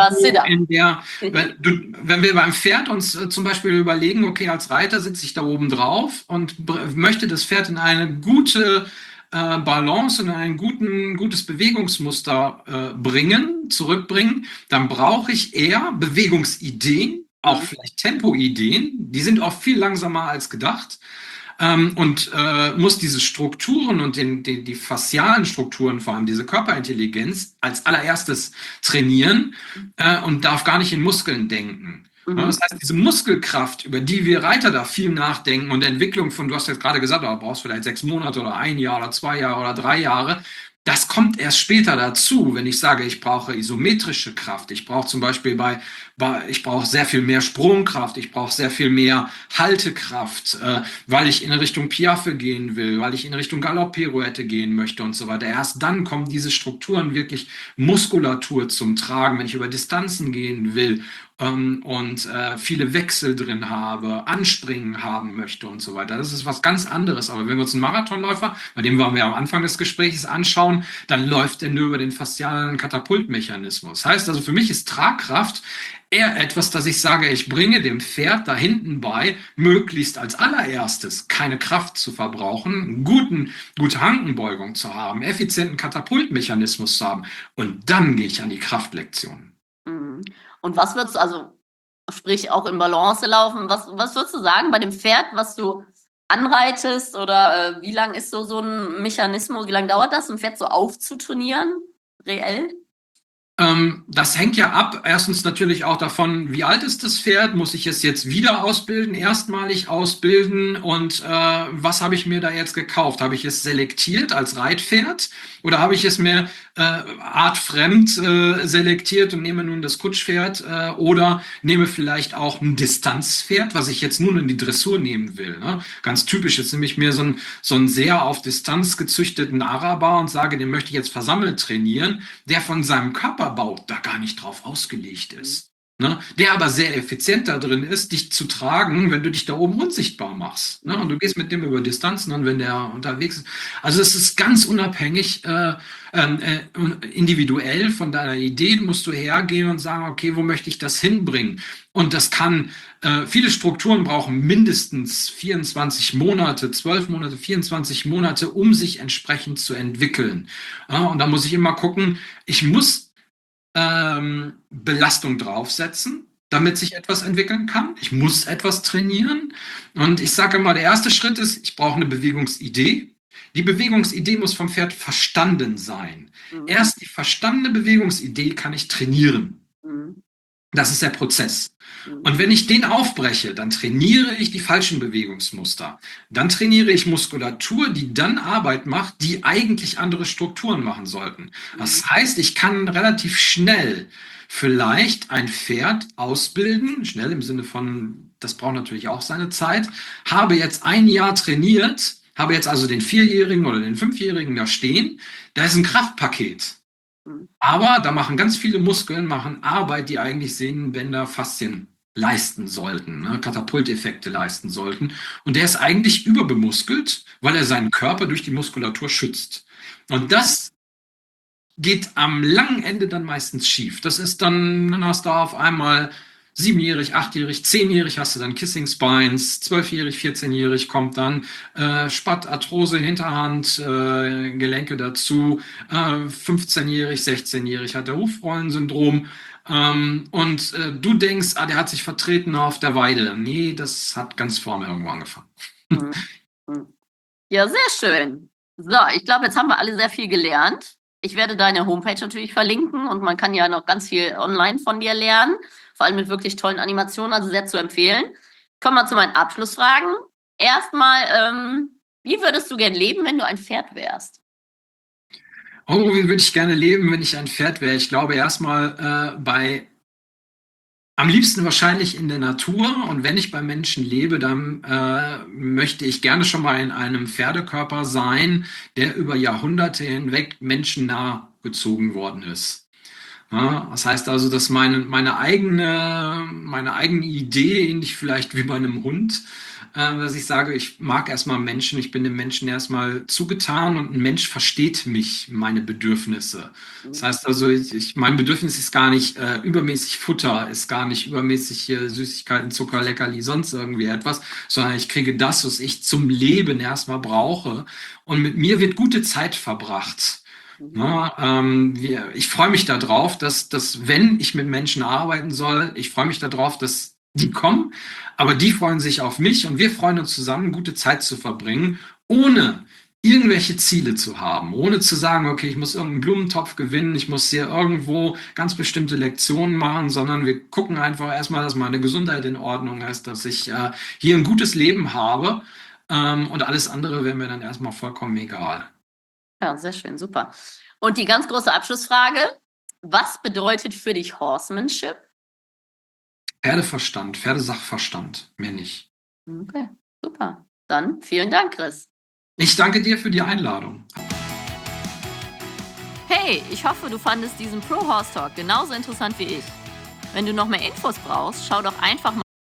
wir beim Pferd uns zum Beispiel überlegen, okay, als Reiter sitze ich da oben drauf und möchte das Pferd in eine gute Balance und ein gutes Bewegungsmuster zurückbringen, dann brauche ich eher Bewegungsideen, auch vielleicht Tempoideen, die sind oft viel langsamer als gedacht, und muss diese Strukturen und die faszialen Strukturen, vor allem diese Körperintelligenz, als allererstes trainieren und darf gar nicht in Muskeln denken. Das heißt, diese Muskelkraft, über die wir Reiter da viel nachdenken und Entwicklung von, du hast jetzt gerade gesagt, du brauchst vielleicht 6 Monate oder 1 Jahr oder 2 Jahre oder 3 Jahre, das kommt erst später dazu, wenn ich sage, ich brauche isometrische Kraft. Ich brauche zum Beispiel ich brauche sehr viel mehr Sprungkraft, ich brauche sehr viel mehr Haltekraft, weil ich in Richtung Piaffe gehen will, weil ich in Richtung Galopp-Pirouette gehen möchte und so weiter. Erst dann kommen diese Strukturen wirklich Muskulatur zum Tragen, wenn ich über Distanzen gehen will und viele Wechsel drin habe, Anspringen haben möchte und so weiter. Das ist was ganz anderes. Aber wenn wir uns einen Marathonläufer, bei dem wir am Anfang des Gesprächs anschauen, dann läuft er nur über den faszialen Katapultmechanismus. Das heißt also, für mich ist Tragkraft eher etwas, dass ich sage, ich bringe dem Pferd da hinten bei, möglichst als allererstes keine Kraft zu verbrauchen, gute Hankenbeugung zu haben, effizienten Katapultmechanismus zu haben und dann gehe ich an die Kraftlektion. Und was würdest du, also sprich auch in Balance laufen, was würdest du sagen bei dem Pferd, was du anreitest oder wie lang ist so ein Mechanismus, wie lange dauert das, ein Pferd so aufzutrainieren, reell? Das hängt ja ab, erstens natürlich auch davon, wie alt ist das Pferd, muss ich es jetzt wieder ausbilden, erstmalig ausbilden und was habe ich mir da jetzt gekauft? Habe ich es selektiert als Reitpferd oder habe ich es mir artfremd selektiert und nehme nun das Kutschpferd oder nehme vielleicht auch ein Distanzpferd, was ich jetzt nun in die Dressur nehmen will. Ne? Ganz typisch ist nämlich mir so ein sehr auf Distanz gezüchteten Araber und sage, den möchte ich jetzt versammelt trainieren, der von seinem Körperbau da gar nicht drauf ausgelegt ist. Ne? Der aber sehr effizient da drin ist, dich zu tragen, wenn du dich da oben unsichtbar machst. Ne? Und du gehst mit dem über Distanzen und wenn der unterwegs ist. Also es ist ganz unabhängig, individuell von deiner Idee musst du hergehen und sagen, okay, wo möchte ich das hinbringen? Und das kann, viele Strukturen brauchen mindestens 24 Monate, 12 Monate, 24 Monate, um sich entsprechend zu entwickeln. Ja, und da muss ich immer gucken, ich muss Belastung draufsetzen, damit sich etwas entwickeln kann. Ich muss etwas trainieren. Und ich sage immer, der erste Schritt ist, ich brauche eine Bewegungsidee. Die Bewegungsidee muss vom Pferd verstanden sein. Erst die verstandene Bewegungsidee kann ich trainieren. Das ist der Prozess. Und wenn ich den aufbreche, dann trainiere ich die falschen Bewegungsmuster. Dann trainiere ich Muskulatur, die dann Arbeit macht, die eigentlich andere Strukturen machen sollten. Das heißt, ich kann relativ schnell vielleicht ein Pferd ausbilden, schnell im Sinne von, das braucht natürlich auch seine Zeit, habe jetzt ein Jahr trainiert, habe jetzt also den 4-Jährigen oder den 5-Jährigen da stehen, da ist ein Kraftpaket. Aber da machen ganz viele Muskeln, machen Arbeit, die eigentlich Sehnen, Bänder, Faszien leisten sollten, ne? Katapulteffekte leisten sollten. Und der ist eigentlich überbemuskelt, weil er seinen Körper durch die Muskulatur schützt. Und das geht am langen Ende dann meistens schief. Das ist dann hast du auf einmal 7-jährig, 8-jährig, 10-jährig hast du dann Kissing Spines, 12-jährig, 14-jährig kommt dann Spatt, Arthrose, Hinterhand, Gelenke dazu, 15-jährig, 16-jährig hat der Hufrollensyndrom und du denkst, der hat sich vertreten auf der Weide. Nee, das hat ganz vorne irgendwo angefangen. Ja, sehr schön. So, ich glaube, jetzt haben wir alle sehr viel gelernt. Ich werde deine Homepage natürlich verlinken und man kann ja noch ganz viel online von dir lernen, vor allem mit wirklich tollen Animationen, also sehr zu empfehlen. Kommen wir zu meinen Abschlussfragen. Erstmal, wie würdest du gern leben, wenn du ein Pferd wärst? Oh, wie würde ich gerne leben, wenn ich ein Pferd wäre? Ich glaube erstmal am liebsten wahrscheinlich in der Natur und wenn ich bei Menschen lebe, dann möchte ich gerne schon mal in einem Pferdekörper sein, der über Jahrhunderte hinweg menschennah gezogen worden ist. Ja, das heißt also, dass meine eigene Idee, ähnlich vielleicht wie bei einem Hund, dass ich sage, ich mag erstmal Menschen, ich bin dem Menschen erstmal zugetan und ein Mensch versteht mich, meine Bedürfnisse. Das heißt also, mein Bedürfnis ist gar nicht übermäßig Futter, ist gar nicht übermäßig Süßigkeiten, Zucker, Leckerli, sonst irgendwie etwas, sondern ich kriege das, was ich zum Leben erstmal brauche. Und mit mir wird gute Zeit verbracht. Ja, ich freue mich darauf, dass wenn ich mit Menschen arbeiten soll, ich freue mich darauf, dass die kommen, aber die freuen sich auf mich und wir freuen uns zusammen, gute Zeit zu verbringen, ohne irgendwelche Ziele zu haben, ohne zu sagen, okay, ich muss irgendeinen Blumentopf gewinnen, ich muss hier irgendwo ganz bestimmte Lektionen machen, sondern wir gucken einfach erstmal, dass meine Gesundheit in Ordnung ist, dass ich hier ein gutes Leben habe und alles andere wäre mir dann erstmal vollkommen egal. Ja, sehr schön, super. Und die ganz große Abschlussfrage, was bedeutet für dich Horsemanship? Pferdeverstand, Pferdesachverstand, mehr nicht. Okay, super. Dann vielen Dank, Chris. Ich danke dir für die Einladung. Hey, ich hoffe, du fandest diesen Pro Horse Talk genauso interessant wie ich. Wenn du noch mehr Infos brauchst, schau doch einfach mal